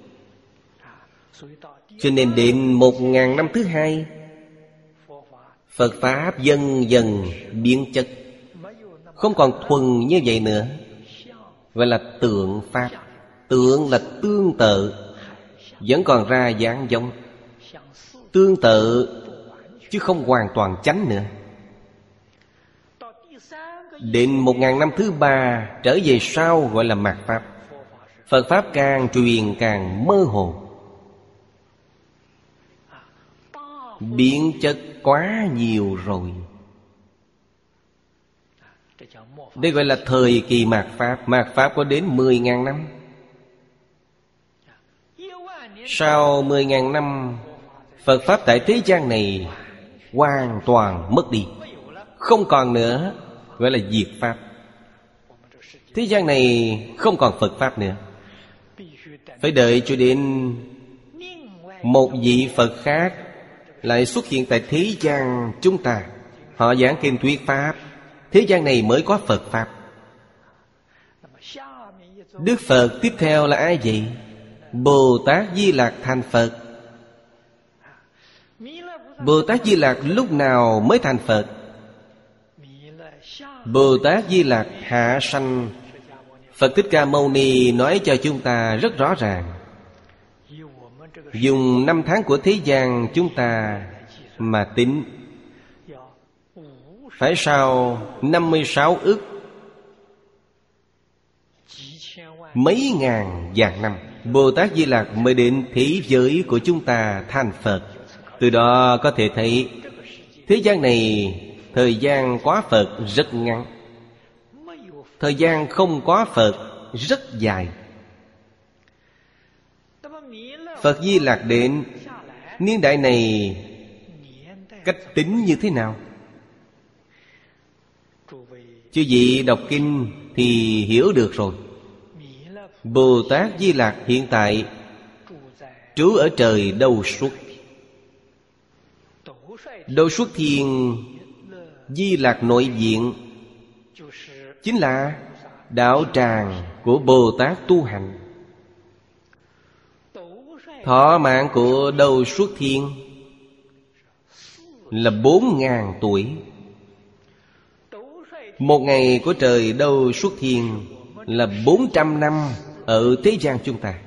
Cho nên đến một ngàn năm thứ hai, Phật Pháp dần dần biến chất, không còn thuần như vậy nữa. Gọi là tượng Pháp. Tượng là tương tự, vẫn còn ra dáng giống. Tương tự chứ không hoàn toàn chánh nữa. Đến một ngàn năm thứ ba trở về sau gọi là mạt Pháp. Phật Pháp càng truyền càng mơ hồ, biến chất quá nhiều rồi. Đây gọi là thời kỳ mạt Pháp. Mạt Pháp có đến mười ngàn năm. Sau mười ngàn năm, Phật Pháp tại thế gian này hoàn toàn mất đi, không còn nữa, gọi là diệt Pháp. Thế gian này không còn Phật Pháp nữa. Phải đợi cho đến một vị Phật khác lại xuất hiện tại thế gian chúng ta, họ giảng kinh thuyết Pháp, thế gian này mới có Phật Pháp. Đức Phật tiếp theo là ai vậy? Bồ Tát Di Lặc thành Phật. Bồ Tát Di Lặc lúc nào mới thành Phật? Bồ Tát Di Lặc hạ sanh. Phật Thích Ca Mâu Ni nói cho chúng ta rất rõ ràng. Dùng năm tháng của thế gian chúng ta mà tính, phải sau năm mươi sáu ức mấy ngàn vạn năm, Bồ Tát Di Lặc mới đến thế giới của chúng ta thành Phật. Từ đó có thể thấy thế gian này thời gian có Phật rất ngắn, thời gian không có Phật rất dài. Phật Di Lặc đến niên đại này, cách tính như thế nào? Chư vị đọc kinh thì hiểu được rồi. Bồ Tát Di Lặc hiện tại trú ở trời Đâu Xuất. Đâu Xuất Thiên Di Lặc nội viện chính là đạo tràng của Bồ Tát tu hành. Thọ mạng của Đâu Xuất Thiên là bốn ngàn tuổi. Một ngày của trời Đâu Xuất Thiên là bốn trăm năm ở thế gian chúng ta.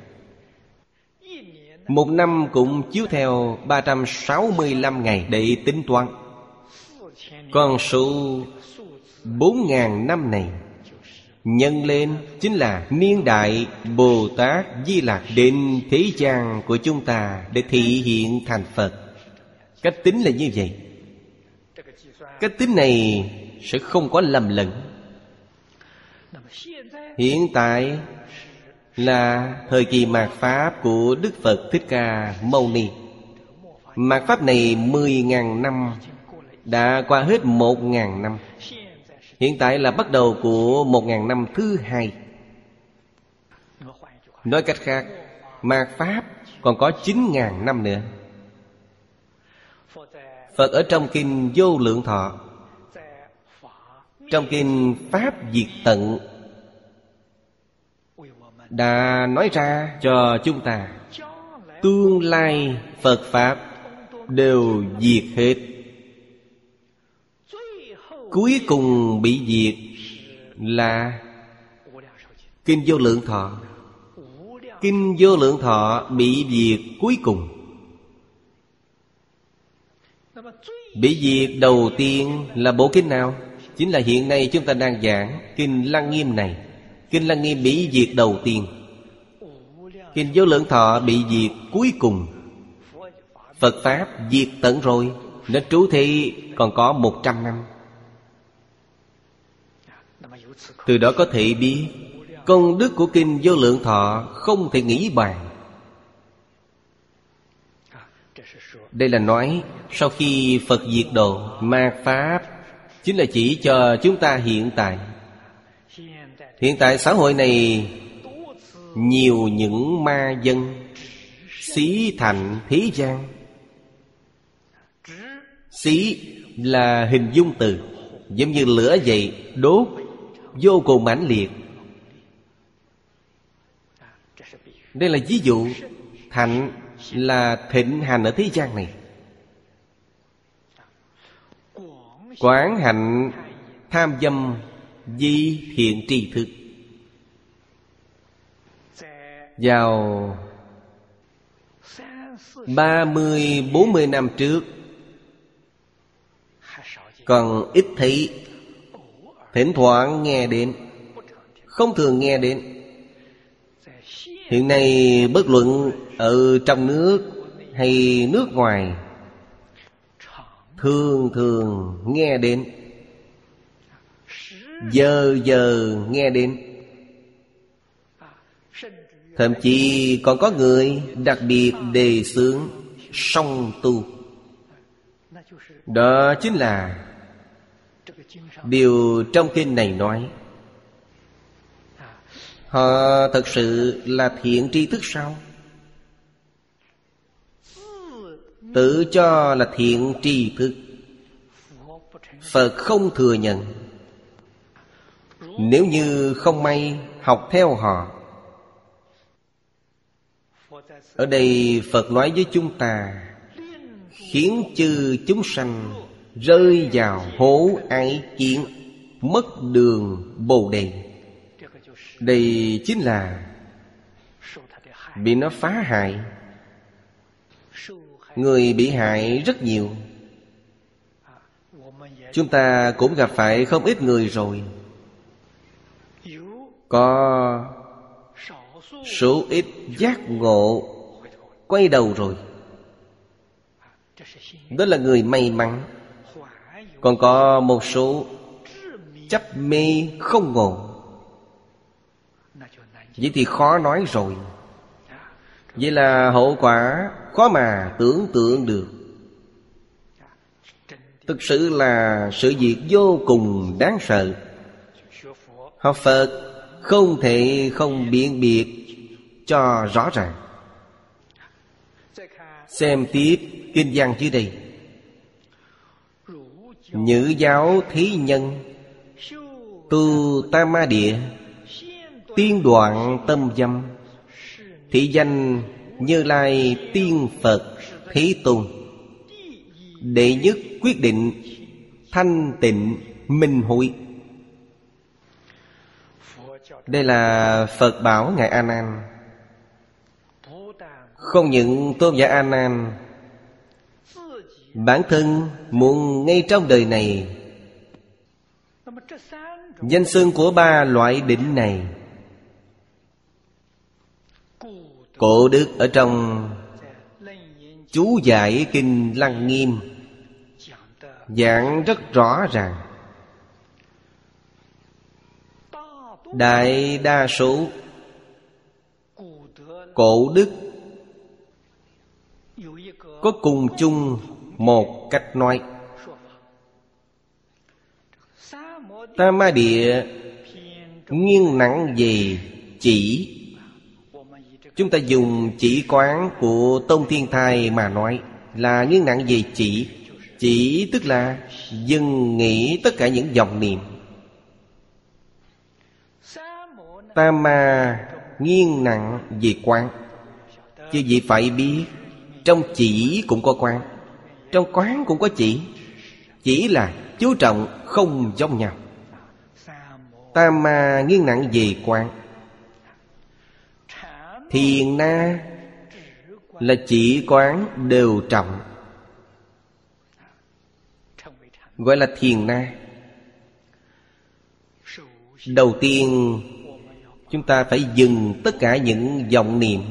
Một năm cũng chiếu theo ba trăm sáu mươi lăm ngày để tính toán. Con số bốn ngàn năm này nhân lên chính là niên đại Bồ Tát Di Lặc đến thế gian của chúng ta để thị hiện thành Phật. Cách tính là như vậy. Cách tính này sẽ không có lầm lẫn. Hiện tại là thời kỳ mạt Pháp của Đức Phật Thích Ca Mâu Ni. Mạt Pháp này mười ngàn năm, đã qua hết một ngàn năm. Hiện tại là bắt đầu của một ngàn năm thứ hai. Nói cách khác, mạt Pháp còn có chín ngàn năm nữa. Phật ở trong kinh Vô Lượng Thọ, trong kinh Pháp Diệt Tận đã nói ra cho chúng ta tương lai Phật Pháp đều diệt hết. Cuối cùng bị diệt là kinh Vô Lượng Thọ. Kinh Vô Lượng Thọ bị diệt cuối cùng. Bị diệt đầu tiên là bộ kinh nào? Chính là hiện nay chúng ta đang giảng kinh Lăng Nghiêm này. Kinh Lăng Nghiêm bị diệt đầu tiên. Kinh Vô Lượng Thọ bị diệt cuối cùng. Phật Pháp diệt tận rồi, nó trú thị còn có một trăm năm. Từ đó có thể biết công đức của kinh Vô Lượng Thọ không thể nghĩ bàn. Đây là nói sau khi Phật diệt độ, mạt Pháp chính là chỉ cho chúng ta hiện tại. Hiện tại xã hội này nhiều những ma dân xí thành thế gian. Xí là hình dung từ, giống như lửa vậy, đốt vô cùng mãnh liệt. Đây là ví dụ. Thạnh là thịnh hành ở thế gian này. Quảng hạnh tham dâm di thiện tri thức. Vào ba mươi bốn mươi năm trước còn ít thấy, thỉnh thoảng nghe đến, không thường nghe đến. Hiện nay bất luận ở trong nước hay nước ngoài, thường thường nghe đến, giờ giờ nghe đến. Thậm chí còn có người đặc biệt đề xướng song tu. Đó chính là điều trong kinh này nói. Họ thật sự là thiện tri thức sao? Tự cho là thiện tri thức, Phật không thừa nhận. Nếu như không may học theo họ. Ở đây Phật nói với chúng ta, khiến chư chúng sanh rơi vào hố ái kiến, mất đường Bồ Đề. Đây chính là bị nó phá hại. Người bị hại rất nhiều. Chúng ta cũng gặp phải không ít người rồi. Có số ít giác ngộ quay đầu rồi. Đó là người may mắn. Còn có một số chấp mê không ngộ. Vậy thì khó nói rồi. Vậy là hậu quả khó mà tưởng tượng được. Thực sự là sự việc vô cùng đáng sợ. Học Phật không thể không biện biệt cho rõ ràng. Xem tiếp kinh văn dưới đây. Nhữ giáo thí nhân, tu tam ma địa, tiên đoạn tâm dâm, thị danh Như Lai tiên Phật Thế Tôn. Đệ nhất quyết định thanh tịnh minh hội. Đây là Phật bảo Ngài A Nan. Không những tôn giả A Nan bản thân muốn ngay trong đời này, danh xưng của ba loại đỉnh này, Cổ đức ở trong chú giải kinh Lăng Nghiêm giảng rất rõ ràng. Đại đa số cổ đức có cùng chung một cách nói. Tam ma địa nghiêng nặng về chỉ. Chúng ta dùng chỉ quán của Tông Thiên Thai mà nói là nghiêng nặng về chỉ. Chỉ tức là dừng nghĩ tất cả những vọng niệm. Tam ma nghiêng nặng về quán. Chứ gì phải biết, trong chỉ cũng có quán, trong quán cũng có chỉ. Chỉ là chú trọng không giống nhau. Tam ma nghiêng nặng về quán. Thiền na là chỉ quán đều trọng, gọi là thiền na. Đầu tiên chúng ta phải dừng tất cả những vọng niệm.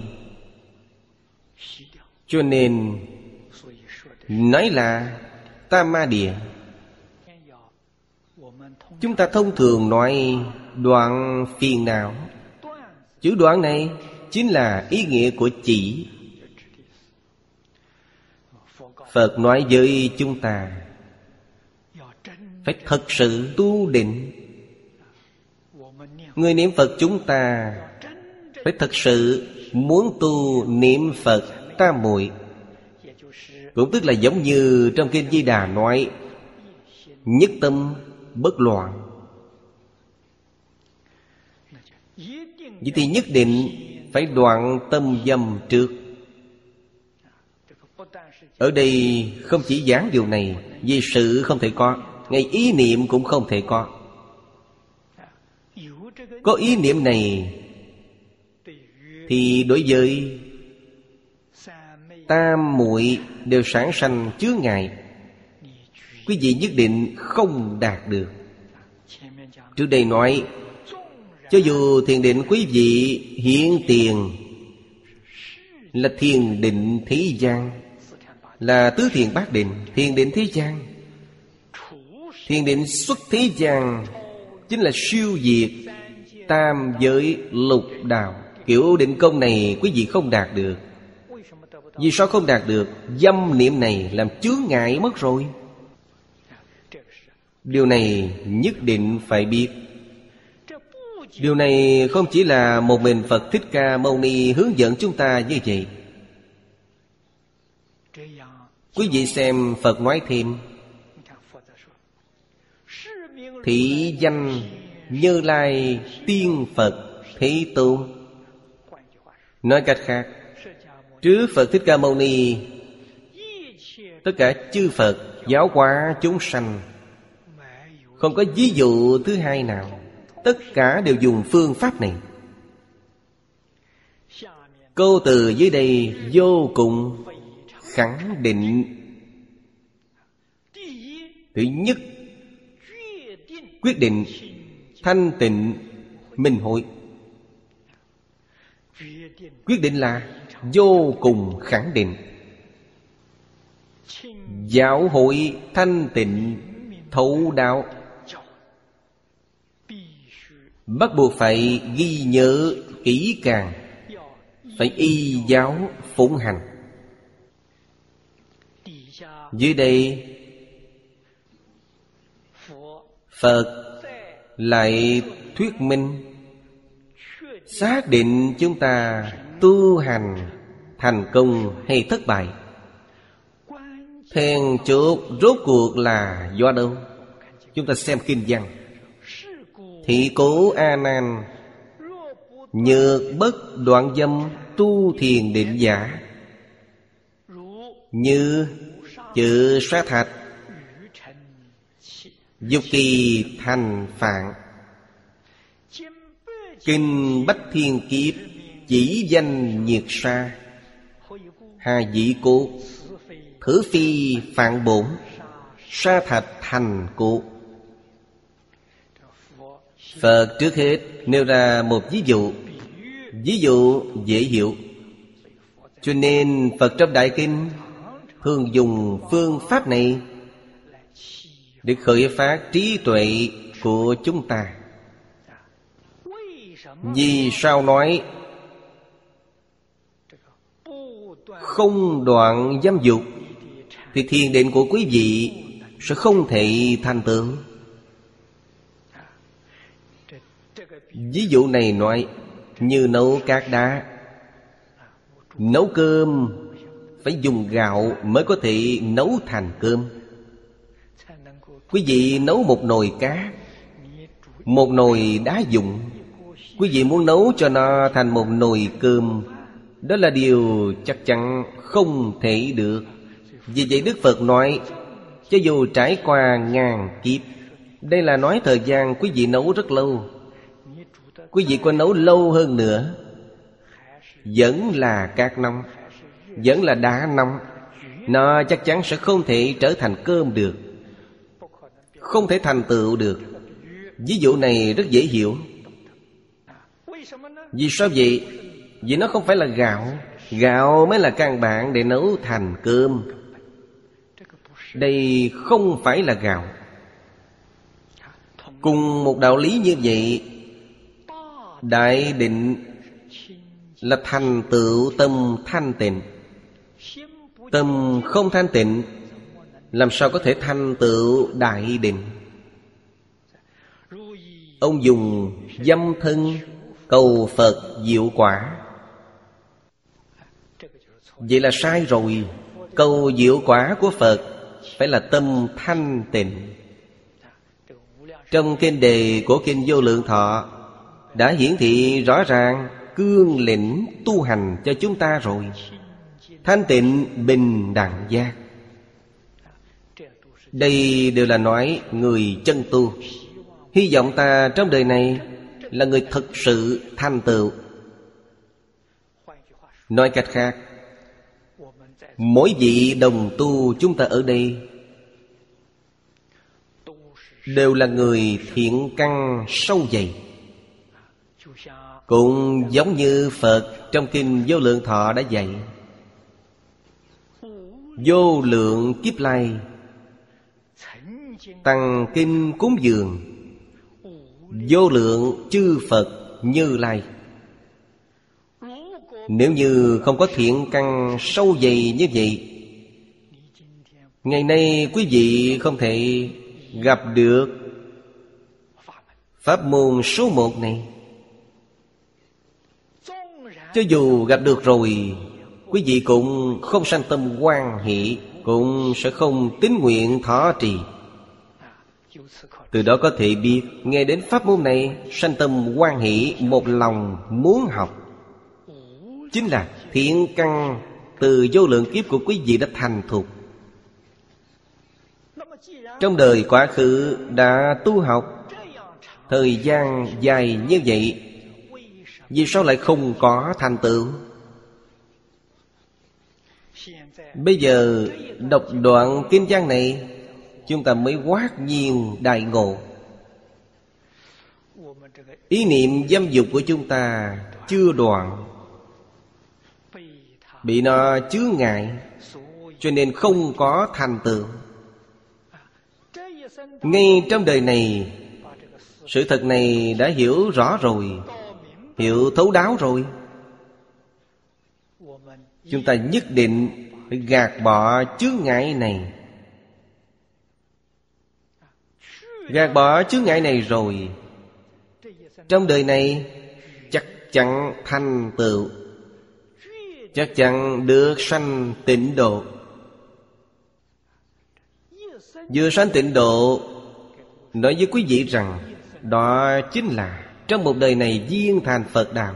Cho nên nói là tam ma địa. Chúng ta thông thường nói đoạn phiền não. Chữ đoạn này chính là ý nghĩa của chỉ. Phật nói với chúng ta phải thật sự tu định. Người niệm Phật chúng ta phải thật sự muốn tu niệm Phật tam muội. Cũng tức là giống như trong Kinh Di Đà nói, nhất tâm bất loạn. Vậy thì nhất định phải đoạn tâm dâm trước. Ở đây không chỉ giảng điều này, vì sự không thể có, ngay ý niệm cũng không thể có. Có ý niệm này thì đối với tam muội đều sản sanh chướng ngại. Quý vị nhất định không đạt được. Trước đây nói, cho dù thiền định quý vị hiện tiền là thiền định thế gian, là tứ thiền bát định, thiền định thế gian. Thiền định xuất thế gian chính là siêu diệt tam giới lục đạo. Kiểu định công này quý vị không đạt được. Vì sao không đạt được? Dâm niệm này làm chướng ngại mất rồi. Điều này nhất định phải biết. Điều này không chỉ là một mình Phật Thích Ca Mâu Ni hướng dẫn chúng ta như vậy. Quý vị xem Phật nói thêm: thị danh Như Lai Tiên Phật Thế Tôn. Nói cách khác, trước Phật Thích Ca Mâu Ni, tất cả chư Phật giáo hóa chúng sanh, không có ví dụ thứ hai nào. Tất cả đều dùng phương pháp này. Câu từ dưới đây vô cùng khẳng định. Thứ nhất, quyết định thanh tịnh minh hội. Quyết định là vô cùng khẳng định. Giáo hội thanh tịnh thấu đạo, bắt buộc phải ghi nhớ kỹ càng, phải y giáo phụng hành. Dưới đây Phật lại thuyết minh, xác định chúng ta tu hành thành công hay thất bại. Then chốt rốt cuộc là do đâu? Chúng ta xem kinh văn. Thị cố A Nan, nhược bất đoạn dâm tu thiền định giả, như chữ sát thạch, dục kỳ thành phạn. Kinh Bách Thiên Kiếp chỉ danh nhiệt sa, hà dĩ cố, thử phi phạn bổn, sa thạch thành cố. Phật trước hết nêu ra một ví dụ. Ví dụ dễ hiểu, cho nên Phật trong Đại Kinh thường dùng phương pháp này để khởi phát trí tuệ của chúng ta. Vì sao nói không đoạn dâm dục thì thiền định của quý vị sẽ không thể thành tựu? Ví dụ này nói như nấu cát đá. Nấu cơm phải dùng gạo mới có thể nấu thành cơm. Quý vị nấu một nồi cát, một nồi đá dụng, quý vị muốn nấu cho nó thành một nồi cơm, đó là điều chắc chắn không thể được. Vì vậy Đức Phật nói, cho dù trải qua ngàn kiếp, đây là nói thời gian quý vị nấu rất lâu, quý vị có nấu lâu hơn nữa, vẫn là cát nóng, vẫn là đá nóng, nó chắc chắn sẽ không thể trở thành cơm được, không thể thành tựu được. Ví dụ này rất dễ hiểu. Vì sao vậy? Vì nó không phải là gạo. Gạo mới là căn bản để nấu thành cơm. Đây không phải là gạo. Cùng một đạo lý như vậy, đại định là thành tựu tâm thanh tịnh. Tâm không thanh tịnh, làm sao có thể thành tựu đại định? Ông dùng dâm thân cầu Phật diệu quả, vậy là sai rồi. Cầu diệu quả của Phật phải là tâm thanh tịnh. Trong kinh đề của kinh Vô Lượng Thọ đã hiển thị rõ ràng cương lĩnh tu hành cho chúng ta rồi. Thanh tịnh bình đẳng giác, đây đều là nói người chân tu. Hy vọng ta trong đời này là người thực sự thành tựu. Nói cách khác, mỗi vị đồng tu chúng ta ở đây đều là người thiện căn sâu dày. Cũng giống như Phật trong kinh Vô Lượng Thọ đã dạy, vô lượng kiếp lai tăng kinh cúng dường vô lượng chư Phật Như Lai. Nếu như không có thiện căn sâu dày như vậy, ngày nay quý vị không thể gặp được pháp môn số một này. Cho dù gặp được rồi, quý vị cũng không sanh tâm hoan hỷ, cũng sẽ không tín nguyện thọ trì. Từ đó có thể biết nghe đến pháp môn này sanh tâm hoan hỷ, một lòng muốn học, chính là thiện căn từ vô lượng kiếp của quý vị đã thành thục. Trong đời quá khứ đã tu học thời gian dài như vậy, vì sao lại không có thành tựu? Bây giờ đọc đoạn kinh văn này, chúng ta mới hoát nhiên đại ngộ. Ý niệm dâm dục của chúng ta chưa đoạn, bị nó chướng ngại, cho nên không có thành tựu. Ngay trong đời này, sự thật này đã hiểu rõ rồi, hiểu thấu đáo rồi, chúng ta nhất định phải gạt bỏ chướng ngại này. Gạt bỏ chướng ngại này rồi, trong đời này chắc chắn thành tựu, chắc chắn được sanh tịnh độ. Vừa sanh tịnh độ, nói với quý vị rằng đó chính là trong một đời này viên thành Phật đạo.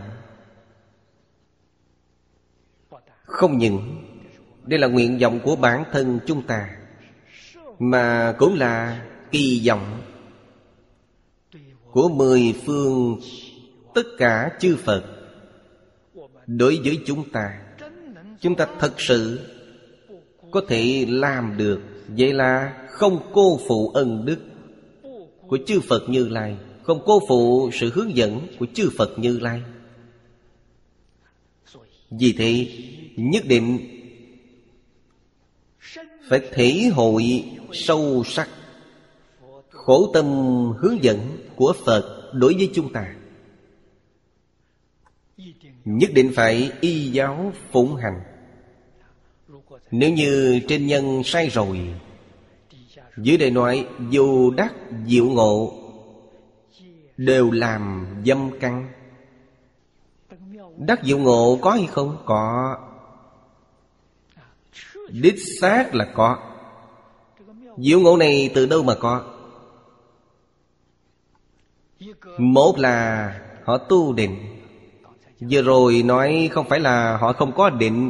Không những đây là nguyện vọng của bản thân chúng ta, mà cũng là kỳ vọng của mười phương tất cả chư Phật. Đối với chúng ta, chúng ta thật sự có thể làm được, vậy là không cô phụ ân đức của chư Phật Như Lai, không cô phụ sự hướng dẫn của chư Phật Như Lai. Vì thế nhất định phải thể hội sâu sắc khổ tâm hướng dẫn của Phật đối với chúng ta. Nhất định phải y giáo phụng hành. Nếu như trên nhân sai rồi, dưới đây nói dù đắc diệu ngộ đều làm dâm căn. Đắc diệu ngộ có hay không? Có. Đích xác là có. Diệu ngộ này từ đâu mà có? Một là họ tu định. Vừa rồi nói không phải là họ không có định,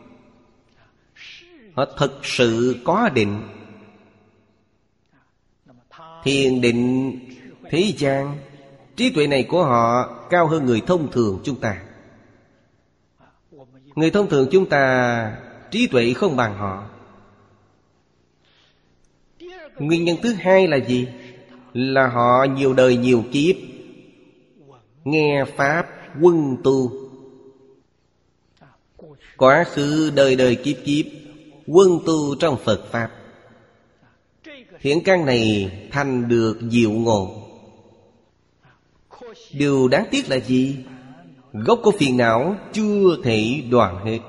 họ thực sự có định. Thiền định thế gian, trí tuệ này của họ cao hơn người thông thường chúng ta. Người thông thường chúng ta trí tuệ không bằng họ. Nguyên nhân thứ hai là gì? Là họ nhiều đời nhiều kiếp nghe Pháp quân tu. Quá khứ đời đời kiếp kiếp quân tu trong Phật Pháp. Thiện căn này thành được diệu ngộ. Điều đáng tiếc là gì? Gốc của phiền não chưa thể đoạn hết.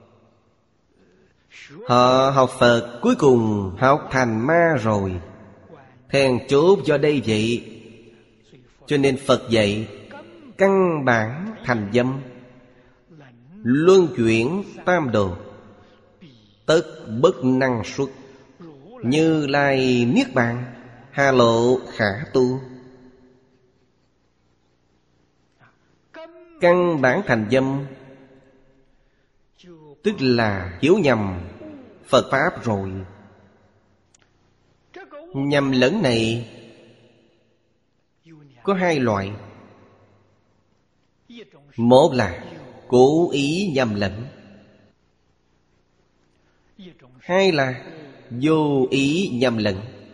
Họ học Phật cuối cùng học thành ma rồi. Then chốt do đây vậy. Cho nên Phật dạy căn bản thành dâm, luân chuyển tam đồ, tất bất năng xuất, Như Lai niết bàn, hà lộ khả tu. Căn bản thành dâm tức là hiểu nhầm Phật Pháp rồi. Nhầm lẫn này có hai loại. Một là cố ý nhầm lẫn, hai là vô ý nhầm lẫn.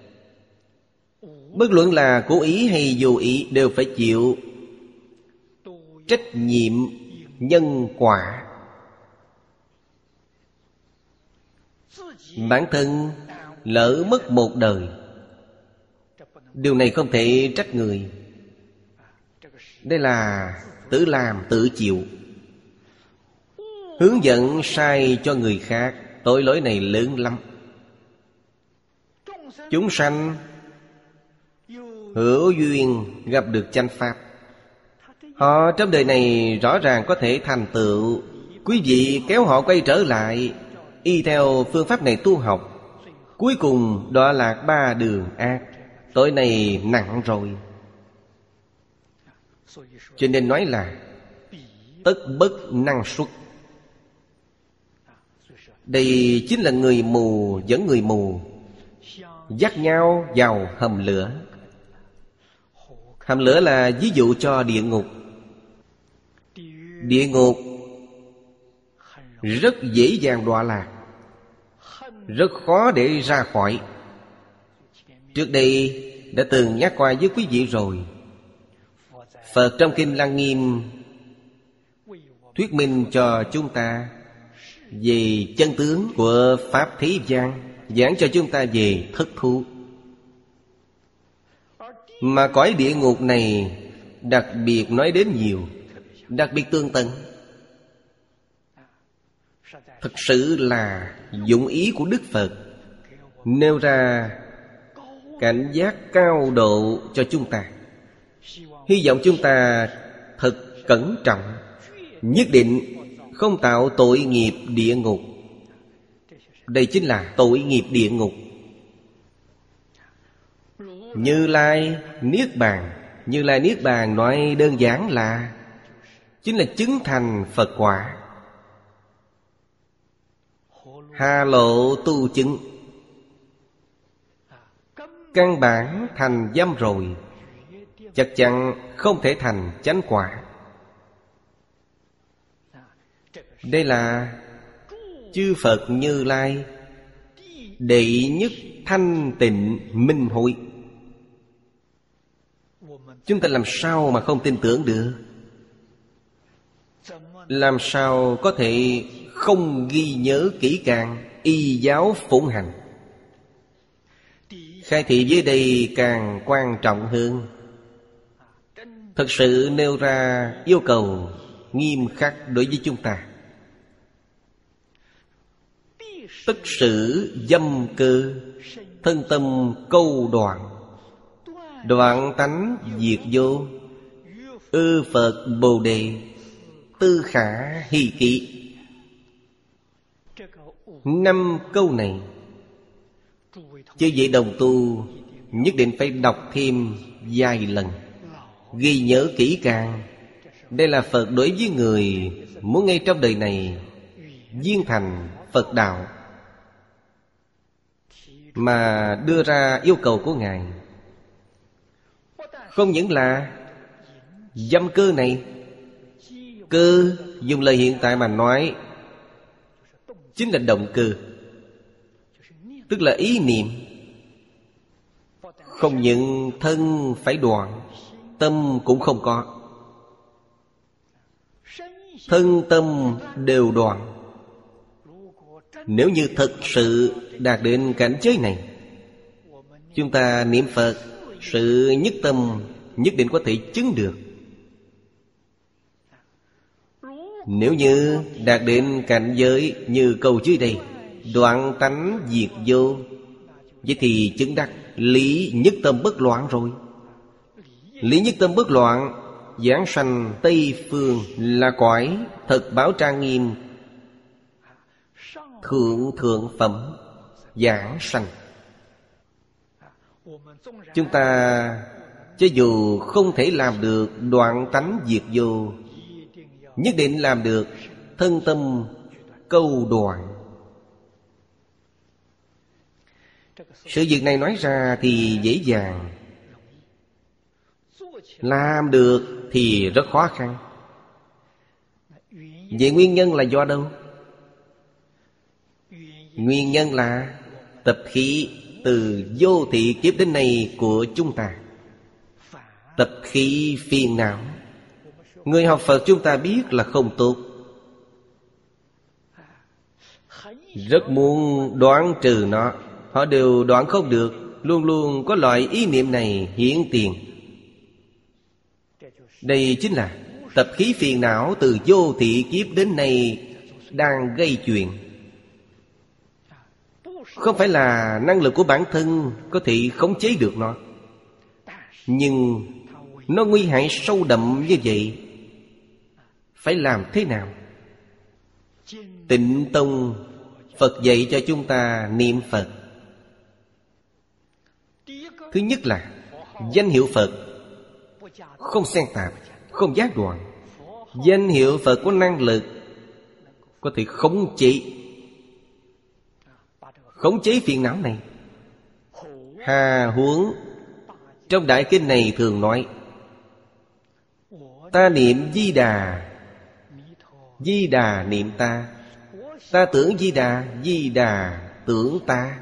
Bất luận là cố ý hay vô ý đều phải chịu trách nhiệm nhân quả. Bản thân lỡ mất một đời, điều này không thể trách người. Đây là tự làm tự chịu. hướng dẫn sai cho người khác, tội lỗi này lớn lắm. Chúng sanh hữu duyên gặp được chánh pháp, họ trong đời này rõ ràng có thể thành tựu. Quý vị kéo họ quay trở lại, y theo phương pháp này tu học, cuối cùng đọa lạc ba đường ác. Tội này nặng rồi. Cho nên nói là tất bất năng suất. Đây chính là người mù dẫn người mù, dắt nhau vào hầm lửa. Hầm lửa là ví dụ cho địa ngục. Địa ngục rất dễ dàng đọa lạc, rất khó để ra khỏi. Trước đây đã từng nhắc qua với quý vị rồi. Phật trong Kinh Lăng Nghiêm thuyết minh cho chúng ta về chân tướng của Pháp thế gian, giảng cho chúng ta về thất thú. Mà cõi địa ngục này đặc biệt nói đến nhiều, đặc biệt tương tận. Thực sự là dụng ý của Đức Phật nêu ra cảnh giác cao độ cho chúng ta. Hy vọng chúng ta thật cẩn trọng, nhất định không tạo tội nghiệp địa ngục. Đây chính là tội nghiệp địa ngục. Như Lai Niết Bàn, Như Lai Niết Bàn nói đơn giản là chính là chứng thành Phật quả. Hà lộ tu chứng, căn bản thành dâm rồi, chắc chắn không thể thành chánh quả. Đây là chư Phật Như Lai đệ nhất thanh tịnh minh hội. Chúng ta làm sao mà không tin tưởng được? Làm sao có thể không ghi nhớ kỹ càng y giáo phụng hành? Khai thị dưới đây càng quan trọng hơn. Thật sự nêu ra yêu cầu nghiêm khắc đối với chúng ta. Tất sử dâm cơ, thân tâm câu đoạn, đoạn tánh diệt vô, ư Phật Bồ Đề, tư khả hy kỵ. Năm câu này chư vị đồng tu nhất định phải đọc thêm vài lần, ghi nhớ kỹ càng. Đây là Phật đối với người muốn ngay trong đời này viên thành Phật đạo mà đưa ra yêu cầu của Ngài. Không những là dâm cơ này, cơ dùng lời hiện tại mà nói chính là động cơ, tức là ý niệm. Không những thân phải đoạn, tâm cũng không có. Thân tâm đều đoạn. Nếu như thật sự đạt đến cảnh giới này, chúng ta niệm Phật, sự nhất tâm nhất định có thể chứng được. Nếu như đạt đến cảnh giới như câu dưới đây, đoạn tánh diệt vô, vậy thì chứng đắc lý nhất tâm bất loạn rồi. Lý nhất tâm bất loạn, giảng sanh Tây Phương là cõi thật báo trang nghiêm, thượng thượng phẩm giảng sanh. Chúng ta cho dù không thể làm được đoạn tánh diệt vô, nhất định làm được thân tâm câu đoạn. Sự việc này nói ra thì dễ dàng, làm được thì rất khó khăn. Vậy nguyên nhân là do đâu? Nguyên nhân là tập khí từ vô thị kiếp đến nay của chúng ta. Tập khí phiền não, người học Phật chúng ta biết là không tốt, rất muốn đoán trừ nó, họ đều đoán không được. Luôn luôn có loại ý niệm này hiển tiền. Đây chính là tập khí phiền não từ vô thị kiếp đến nay đang gây chuyện. Không phải là năng lực của bản thân có thể khống chế được nó, nhưng nó nguy hại sâu đậm như vậy. Phải làm thế nào? Tịnh Tông Phật dạy cho chúng ta niệm Phật. Thứ nhất là danh hiệu Phật không xen tạp, không gián đoạn. Danh hiệu Phật có năng lực có thể khống chế Khống chế phiền não này. Hà huống trong Đại Kinh này thường nói: ta niệm Di Đà, Di Đà niệm ta. Ta tưởng Di Đà, Di Đà tưởng ta.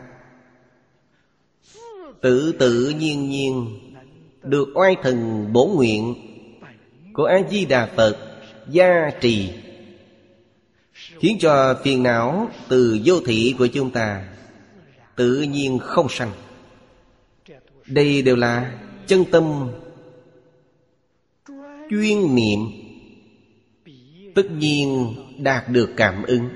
Tự tự nhiên nhiên được oai thần bổn nguyện của A-di-đà Phật gia trì, khiến cho phiền não từ vô thị của chúng ta tự nhiên không sanh. Đây đều là chân tâm chuyên niệm, tất nhiên đạt được cảm ứng.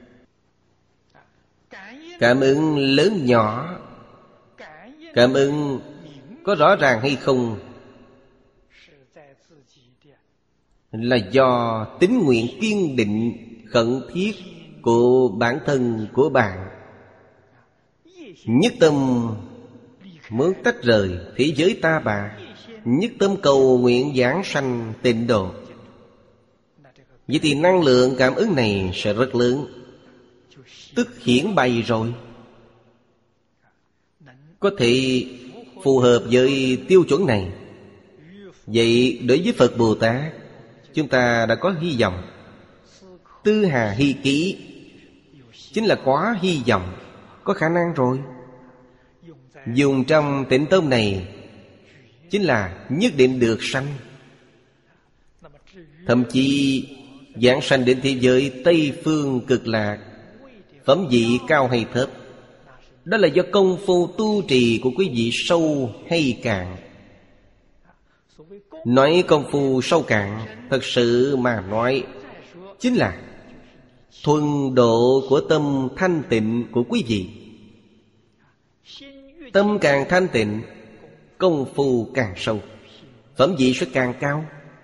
Cảm ứng lớn nhỏ, cảm ứng có rõ ràng hay không là do tín nguyện kiên định khẩn thiết của bản thân của bạn. Nhất tâm muốn tách rời thế giới ta bà, nhất tâm cầu nguyện giảng sanh tịnh độ. Vậy thì năng lượng cảm ứng này sẽ rất lớn, tức hiển bày rồi, có thể phù hợp với tiêu chuẩn này. Vậy đối với Phật Bồ Tát, chúng ta đã có hy vọng. Tư hà hy ký chính là quá hy vọng, có khả năng rồi. Dùng trong Tịnh Tông này chính là nhất định được sanh. Thậm chí giảng sanh đến thế giới Tây Phương Cực Lạc, phẩm vị cao hay thấp, đó là do công phu tu trì của quý vị sâu hay cạn. Nói công phu sâu cạn, thật sự mà nói chính là thuần độ của tâm thanh tịnh của quý vị. Tâm càng thanh tịnh, công phu càng sâu, phẩm vị sẽ càng cao.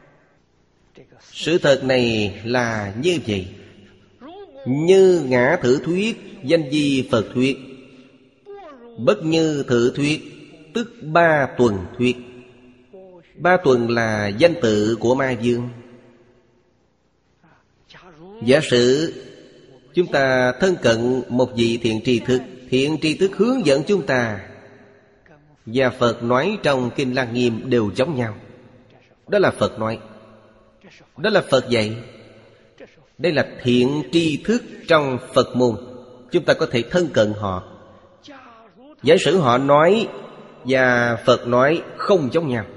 Sự thật này là như vậy. Như ngã thử thuyết, danh di Phật thuyết. Bất như thử thuyết, tức ba tuần thuyết. Ba tuần là danh tự của Ma Vương. Giả sử chúng ta thân cận một vị thiện tri thức, thiện tri thức hướng dẫn chúng ta, và Phật nói trong Kinh Lăng Nghiêm đều giống nhau. Đó là Phật nói, đó là Phật dạy. Đây là thiện tri thức trong Phật môn. Chúng ta có thể thân cận họ. Giả sử họ nói và Phật nói không giống nhau,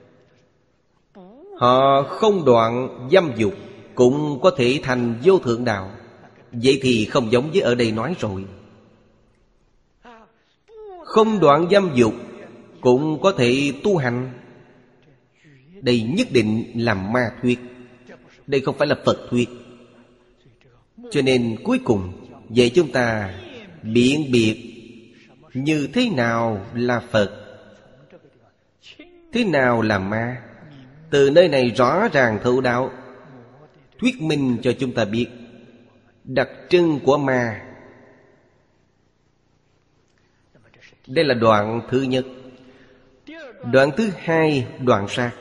họ không đoạn dâm dục, cũng có thể thành vô thượng đạo. Vậy thì không giống với ở đây nói rồi. Không đoạn dâm dục cũng có thể tu hành. Đây nhất định là ma thuyết, đây không phải là Phật thuyết. Cho nên cuối cùng vậy chúng ta biện biệt như thế nào là Phật, thế nào là ma. Từ nơi này rõ ràng thấu đạo, thuyết minh cho chúng ta biết đặc trưng của ma. Đây là đoạn thứ nhất. Đoạn thứ hai, đoạn sát.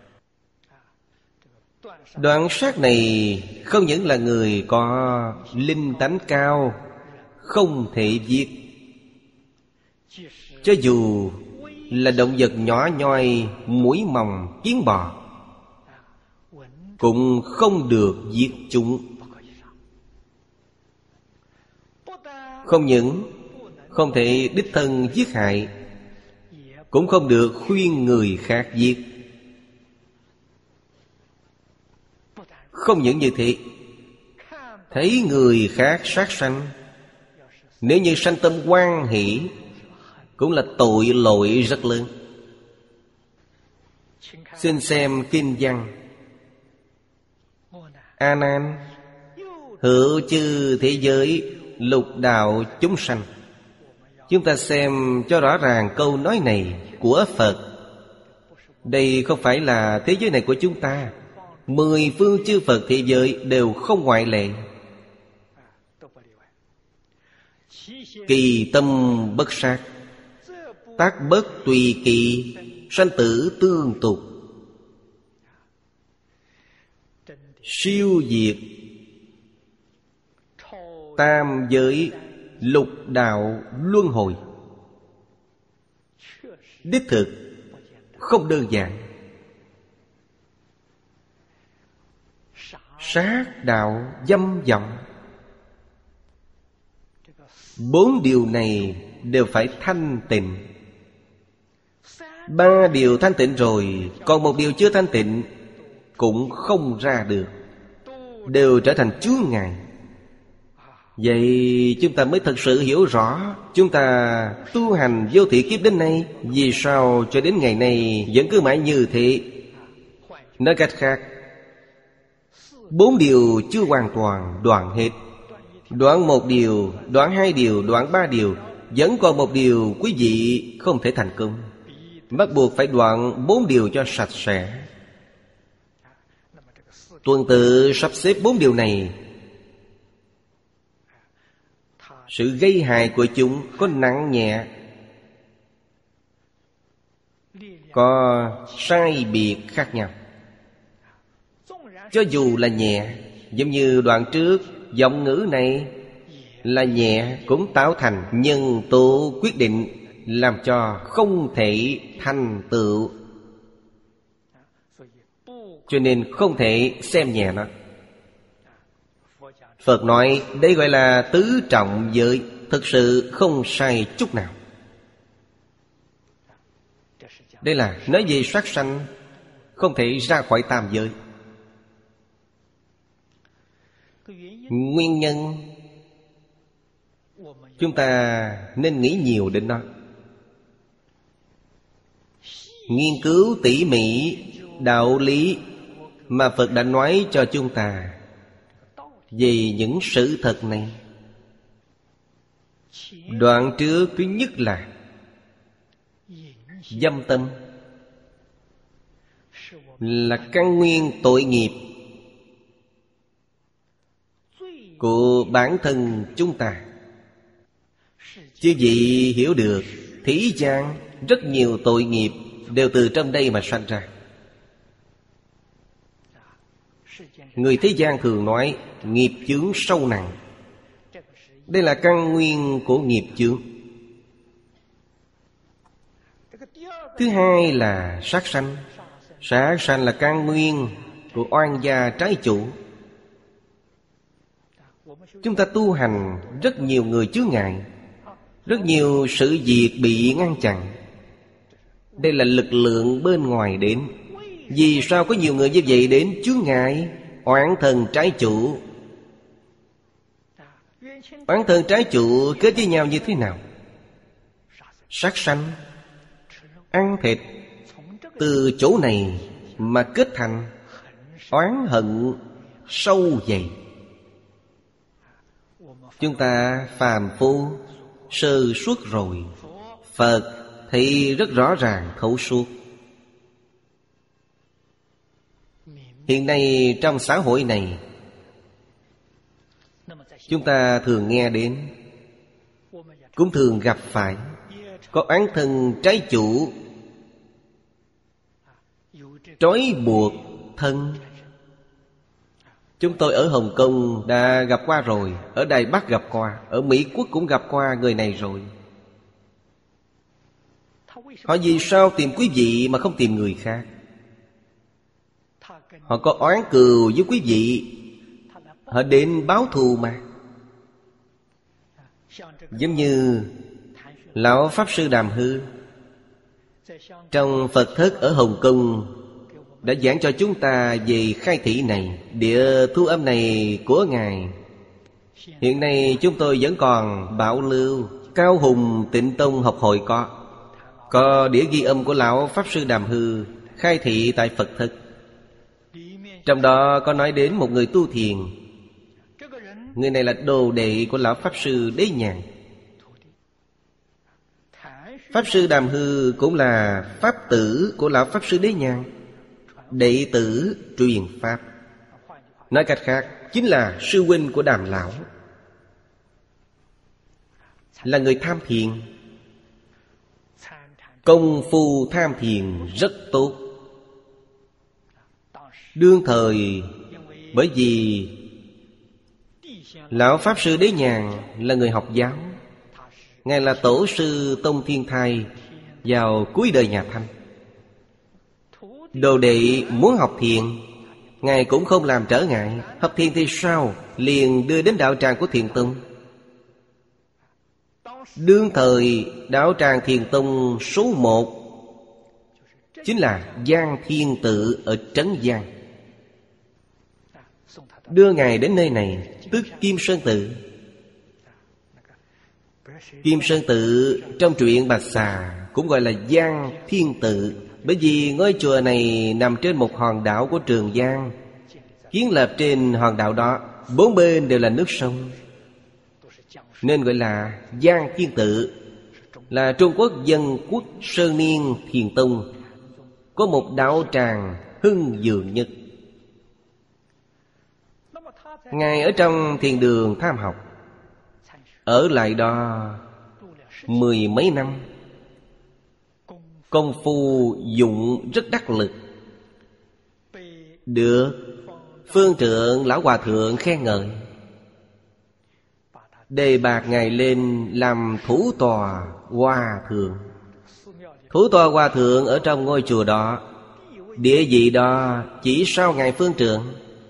Đoạn sát này không những là người có linh tánh cao không thể giết, cho dù là động vật nhỏ nhoi, muỗi mòng, kiến bò, cũng không được giết chúng. Không những không thể đích thân giết hại, cũng không được khuyên người khác giết. Không những như thế, thấy người khác sát sanh, nếu như sanh tâm hoan hỷ, cũng là tội lỗi rất lớn. Xin xem kinh văn: A Nan, hữu chư thế giới lục đạo chúng sanh. Chúng ta xem cho rõ ràng câu nói này của Phật. Đây không phải là thế giới này của chúng ta. Mười phương chư Phật thế giới đều không ngoại lệ. Kỳ tâm bất sát, tác bất tùy kỵ, sanh tử tương tục. Siêu diệt tam giới lục đạo luân hồi. Đích thực không đơn giản. Sát đạo dâm vọng, bốn điều này đều phải thanh tịnh. Ba điều thanh tịnh rồi, còn một điều chưa thanh tịnh cũng không ra được, đều trở thành chướng ngại. Vậy chúng ta mới thật sự hiểu rõ chúng ta tu hành vô thị kiếp đến nay, vì sao cho đến ngày nay vẫn cứ mãi như thế. Nói cách khác, bốn điều chưa hoàn toàn đoạn hết. Đoạn một điều, đoạn hai điều, đoạn ba điều, vẫn còn một điều quý vị không thể thành công. Bắt buộc phải đoạn bốn điều cho sạch sẽ. Tuần tự sắp xếp bốn điều này, sự gây hại của chúng có nặng nhẹ, có sai biệt khác nhau. Cho dù là nhẹ, giống như đoạn trước, giọng ngữ này là nhẹ cũng tạo thành nhân tố quyết định, làm cho không thể thành tựu. Cho nên không thể xem nhẹ nó. Phật nói đây gọi là tứ trọng giới, thực sự không sai chút nào. Đây là nói về sát sanh, không thể ra khỏi tam giới. Nguyên nhân chúng ta nên nghĩ nhiều đến nó. Nghiên cứu tỉ mỉ đạo lý mà Phật đã nói cho chúng ta về những sự thật này. Đoạn trước thứ nhất là dâm tâm, là căn nguyên tội nghiệp của bản thân chúng ta. Chứ gì hiểu được thế gian rất nhiều tội nghiệp đều từ trong đây mà sanh ra. Người thế gian thường nói nghiệp chướng sâu nặng. Đây là căn nguyên của nghiệp chướng. Thứ hai là sát sanh. Sát sanh là căn nguyên của oan gia trái chủ. Chúng ta tu hành rất nhiều người chướng ngại, rất nhiều sự việc bị ngăn chặn. Đây là lực lượng bên ngoài đến. Vì sao có nhiều người như vậy đến chướng ngại? Oán thần trái chủ. Oán thần trái chủ kết với nhau như thế nào? Sát sanh, ăn thịt, từ chỗ này mà kết thành oán hận sâu dày. Chúng ta phàm phu sơ suất rồi, Phật thì rất rõ ràng thấu suốt. Hiện nay trong xã hội này, chúng ta thường nghe đến, cũng thường gặp phải, có oán thân trái chủ trói buộc thân. Chúng tôi ở Hồng Kông đã gặp qua rồi, ở Đài Bắc gặp qua, ở Mỹ Quốc cũng gặp qua người này rồi. Họ vì sao tìm quý vị mà không tìm người khác? Họ có oán cừu với quý vị, họ đến báo thù mà. Giống như Lão Pháp Sư Đàm Hư trong Phật thất ở Hồng Kông đã giảng cho chúng ta về khai thị này, địa thu âm này của Ngài. Hiện nay chúng tôi vẫn còn bảo lưu. Cao Hùng Tịnh Tông học hội có Có đĩa ghi âm của Lão Pháp Sư Đàm Hư khai thị tại Phật thất. Trong đó có nói đến một người tu thiền. Người này là đồ đệ của Lão Pháp Sư Đế Nhàn. Pháp Sư Đàm Hư cũng là Pháp tử của Lão Pháp Sư Đế Nhàn, đệ tử truyền Pháp. Nói cách khác, chính là sư huynh của Đàm Lão, là người tham thiền. Công phu tham thiền rất tốt. Đương thời, bởi vì Lão Pháp Sư Đế Nhàn là người học giáo, Ngài là tổ sư Tông Thiên Thai vào cuối đời nhà Thanh. Đồ đệ muốn học thiền, Ngài cũng không làm trở ngại. Học thiền thì sao? Liền đưa đến đạo tràng của Thiền Tông. Đương thời đạo tràng Thiền Tông số một chính là Giang Thiên Tự ở Trấn Giang. Đưa Ngài đến nơi này, tức Kim Sơn Tự. Kim Sơn Tự trong truyện Bạch Xà cũng gọi là Giang Thiên Tự, bởi vì ngôi chùa này nằm trên một hòn đảo của Trường Giang. Kiến lập trên hòn đảo đó, bốn bên đều là nước sông, nên gọi là Giang Thiên Tự. Là Trung Quốc Dân Quốc Sơn Niên Thiền Tông có một đạo tràng hưng dường nhất. Ngài ở trong thiền đường tham học, ở lại đó mười mấy năm. Công phu dụng rất đắc lực, được phương trượng Lão Hòa Thượng khen ngợi, đề bạt Ngài lên làm thủ tọa Hòa Thượng. Thủ tọa Hòa Thượng ở trong ngôi chùa đó, địa vị đó chỉ sau Ngài phương trượng.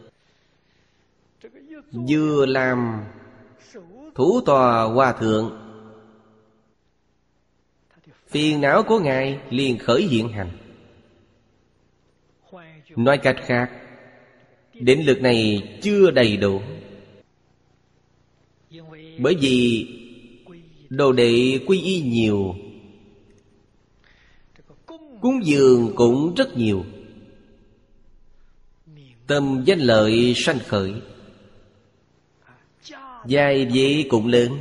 Vừa làm thủ tọa Hòa Thượng, phiền não của Ngài liền khởi hiện hành. Nói cách khác, định lực này chưa đầy đủ. Bởi vì đồ đệ quy y nhiều, cúng dường cũng rất nhiều, tâm danh lợi sanh khởi, giai vị cũng lớn.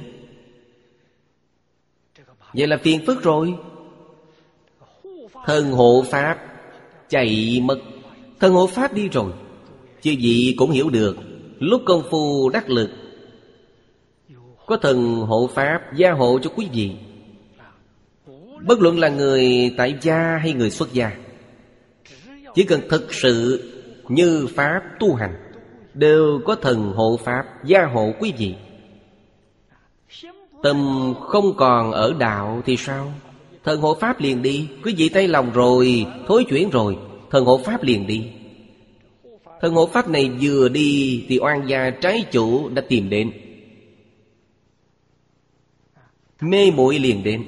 Vậy là phiền phức rồi. Thần hộ Pháp chạy mất. Thần hộ Pháp đi rồi, chư vị cũng hiểu được, lúc công phu đắc lực, có thần hộ Pháp gia hộ cho quý vị. Bất luận là người tại gia hay người xuất gia, chỉ cần thực sự như Pháp tu hành, đều có thần hộ Pháp gia hộ quý vị. Tâm không còn ở đạo thì sao? Thần hộ Pháp liền đi. Quý vị tay lòng rồi, thối chuyển rồi, thần hộ Pháp liền đi. Thần hộ Pháp này vừa đi thì oan gia trái chủ đã tìm đến, mê muội liền đến.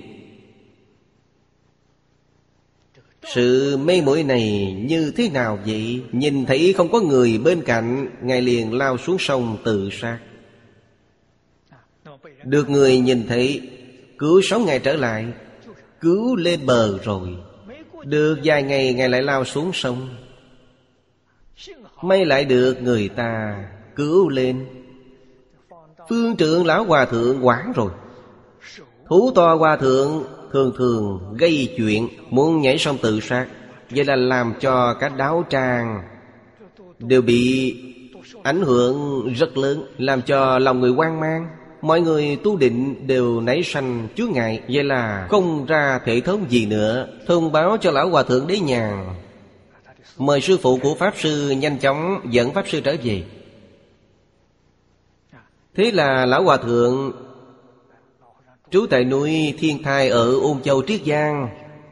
Sự mê muội này như thế nào vậy? Nhìn thấy không có người bên cạnh, Ngài liền lao xuống sông tự sát. Được người nhìn thấy, cứu sống Ngài trở lại, cứu lên bờ rồi. Được vài ngày Ngài lại lao xuống sông. May lại được người ta cứu lên. Phương trượng Lão Hòa Thượng quản rồi. Thủ tọa Hòa Thượng thường thường gây chuyện, muốn nhảy sông tự sát. Vậy là làm cho cả đạo tràng đều bị ảnh hưởng rất lớn, làm cho lòng người hoang mang. Mọi người tu định đều nảy sanh chướng ngại. Vậy là không ra thể thống gì nữa. Thông báo cho Lão Hòa Thượng Đế Nhàn, mời sư phụ của Pháp Sư nhanh chóng dẫn Pháp Sư trở về. Thế là Lão Hòa Thượng trú tại núi Thiên Thai ở Ôn Châu Triết Giang,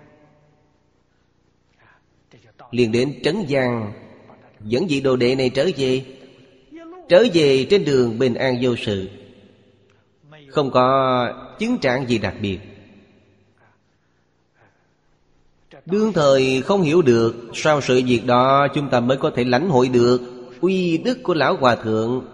liền đến Trấn Giang dẫn vị đồ đệ này trở về. Trở về trên đường bình an vô sự, không có chứng trạng gì đặc biệt. Đương thời không hiểu được, sau sự việc đó chúng ta mới có thể lãnh hội được uy đức của Lão Hòa Thượng,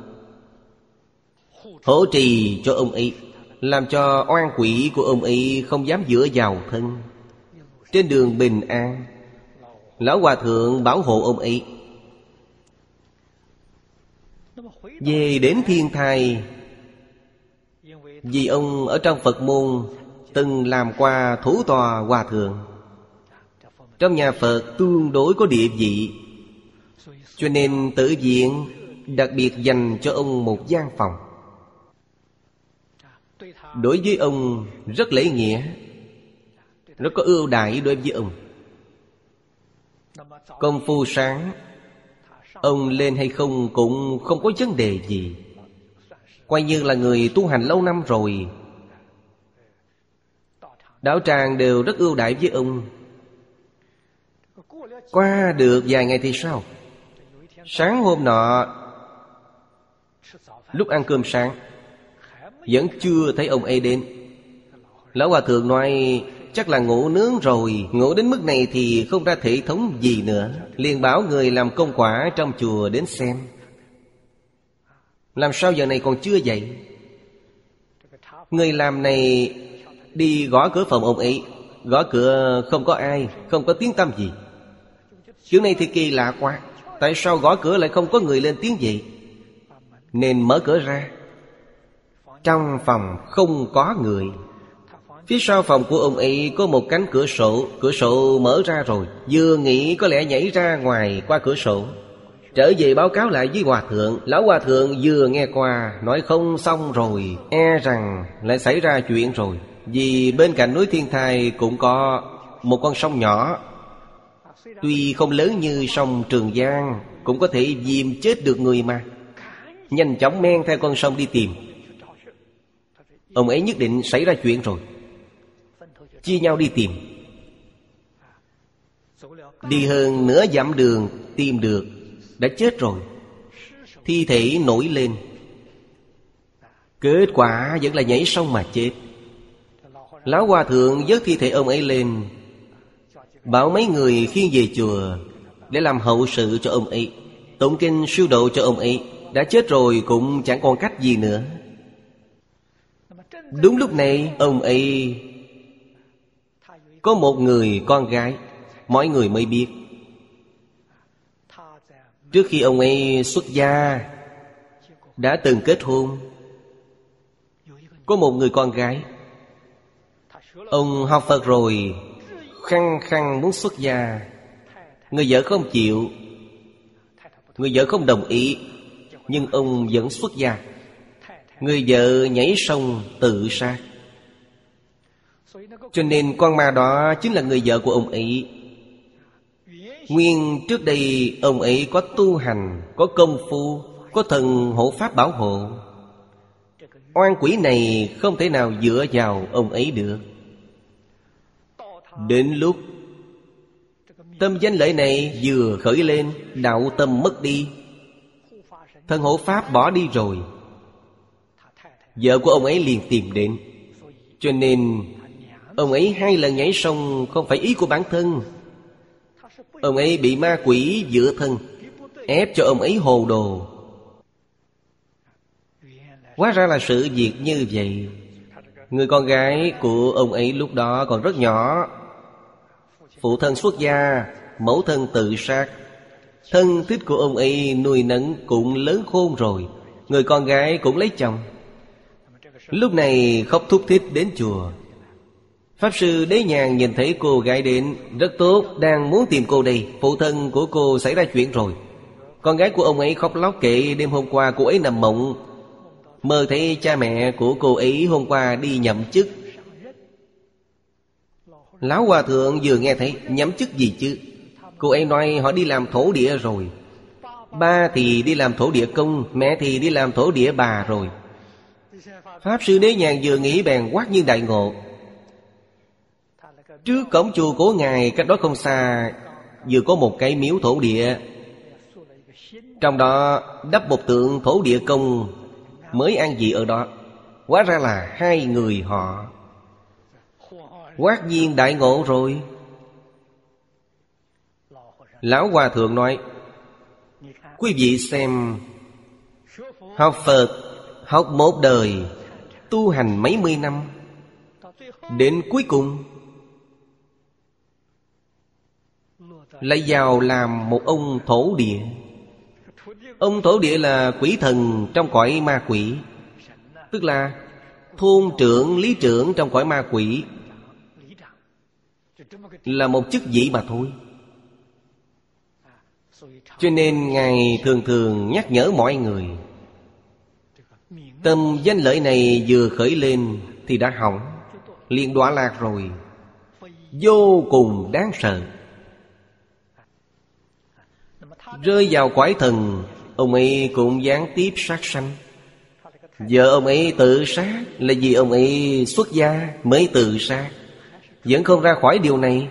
hỗ trì cho ông ấy, làm cho oan quỷ của ông ấy không dám dựa vào thân. Trên đường bình an, Lão Hòa Thượng bảo hộ ông ấy. Về đến thiên thai, vì ông ở trong Phật môn từng làm qua thủ tọa hòa thượng, trong nhà Phật tương đối có địa vị, cho nên Tử viện đặc biệt dành cho ông một gian phòng. Đối với ông rất lễ nghĩa, rất có ưu đãi đối với ông. Công phu sáng ông lên hay không cũng không có vấn đề gì, coi như là người tu hành lâu năm rồi. Đạo tràng đều rất ưu đãi với ông. Qua được vài ngày thì sao? Sáng hôm nọ, lúc ăn cơm sáng, vẫn chưa thấy ông ấy đến. Lão hòa thượng nói chắc là ngủ nướng rồi, ngủ đến mức này thì không ra thể thống gì nữa, liền bảo người làm công quả trong chùa đến xem. Làm sao giờ này còn chưa dậy? Người làm này đi gõ cửa phòng ông ấy, gõ cửa không có ai, không có tiếng tăm gì. Chuyện này thì kỳ lạ quá, tại sao gõ cửa lại không có người lên tiếng vậy? Nên mở cửa ra, trong phòng không có người. Phía sau phòng của ông ấy có một cánh cửa sổ, cửa sổ mở ra rồi, vừa nghĩ có lẽ nhảy ra ngoài qua cửa sổ, trở về báo cáo lại với hòa thượng. Lão hòa thượng vừa nghe qua, nói không xong rồi, e rằng lại xảy ra chuyện rồi. Vì bên cạnh núi Thiên Thai cũng có một con sông nhỏ, tuy không lớn như sông Trường Giang, cũng có thể dìm chết được người mà. Nhanh chóng men theo con sông đi tìm. Ông ấy nhất định xảy ra chuyện rồi, chia nhau đi tìm. Đi hơn nửa dặm đường tìm được, đã chết rồi. Thi thể nổi lên, kết quả vẫn là nhảy sông mà chết. Lão hòa thượng vớt thi thể ông ấy lên, bảo mấy người khiêng về chùa để làm hậu sự cho ông ấy, tụng kinh siêu độ cho ông ấy. Đã chết rồi cũng chẳng còn cách gì nữa. Đúng lúc này ông ấy có một người con gái, mọi người mới biết. Trước khi ông ấy xuất gia đã từng kết hôn, có một người con gái. Ông học Phật rồi, khăng khăng muốn xuất gia. Người vợ không chịu, người vợ không đồng ý, nhưng ông vẫn xuất gia. Người vợ nhảy sông tự sát. Cho nên con ma đó chính là người vợ của ông ấy. Nguyên trước đây ông ấy có tu hành, có công phu, có thần hộ pháp bảo hộ. Oan quỷ này không thể nào dựa vào ông ấy được. Đến lúc tâm danh lợi này vừa khởi lên, đạo tâm mất đi, thần hộ pháp bỏ đi rồi, vợ của ông ấy liền tìm đến. Cho nên ông ấy hai lần nhảy sông không phải ý của bản thân. Ông ấy bị ma quỷ dựa thân, ép cho ông ấy hồ đồ. Hóa ra là sự việc như vậy. Người con gái của ông ấy lúc đó còn rất nhỏ, phụ thân xuất gia, mẫu thân tự sát. Thân thích của ông ấy nuôi nấng cũng lớn khôn rồi, người con gái cũng lấy chồng. Lúc này khóc thúc thích đến chùa. Pháp sư Đế Nhàn nhìn thấy cô gái đến, rất tốt, đang muốn tìm cô đây. Phụ thân của cô xảy ra chuyện rồi. Con gái của ông ấy khóc lóc kể đêm hôm qua cô ấy nằm mộng, mơ thấy cha mẹ của cô ấy hôm qua đi nhậm chức. Lão hòa thượng vừa nghe thấy, nhậm chức gì chứ? Cô ấy nói họ đi làm thổ địa rồi. Ba thì đi làm thổ địa công, mẹ thì đi làm thổ địa bà rồi. Pháp sư Đế Nhàn vừa nghĩ bèn quát nhiên đại ngộ. Trước cổng chùa của ngài cách đó không xa, vừa có một cái miếu thổ địa, trong đó đắp một tượng thổ địa công mới ăn gì ở đó. Hóa ra là hai người họ. Quát nhiên đại ngộ rồi. Lão hòa thượng nói, quý vị xem, học Phật học một đời, tu hành mấy mươi năm, đến cuối cùng lại vào làm một ông thổ địa. Ông thổ địa là quỷ thần trong cõi ma quỷ, tức là thôn trưởng, lý trưởng trong cõi ma quỷ, là một chức vị mà thôi. Cho nên Ngài thường thường nhắc nhở mọi người, tâm danh lợi này vừa khởi lên thì đã hỏng, liền đọa lạc rồi, vô cùng đáng sợ. Rơi vào cõi thần, ông ấy cũng gián tiếp sát sanh. Vợ ông ấy tự sát là vì ông ấy xuất gia mới tự sát, vẫn không ra khỏi điều này.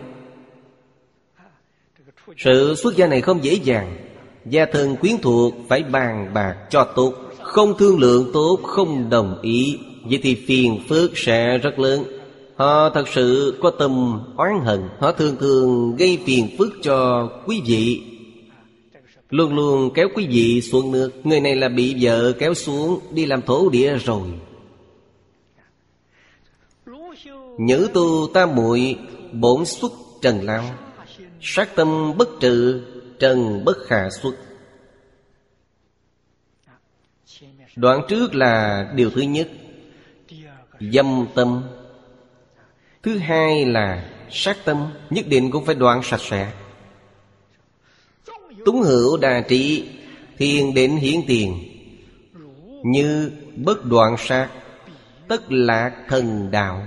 Sự xuất gia này không dễ dàng. Gia thân quyến thuộc phải bàn bạc cho tốt, không thương lượng tốt, không đồng ý, vậy thì phiền phức sẽ rất lớn. Họ thật sự có tâm oán hận, họ thường thường gây phiền phức cho quý vị, luôn luôn kéo quý vị xuống nước. Người này là bị vợ kéo xuống đi làm thổ địa rồi. Nhữ tu tam muội bổn xuất trần lao, sát tâm bất trừ, trần bất khả xuất. Đoạn trước là điều thứ nhất, dâm tâm. Thứ hai là sát tâm, nhất định cũng phải đoạn sạch sẽ. Túng hữu đà trị, thiền định hiển tiền. Như bất đoạn sát, tất lạc thần đạo.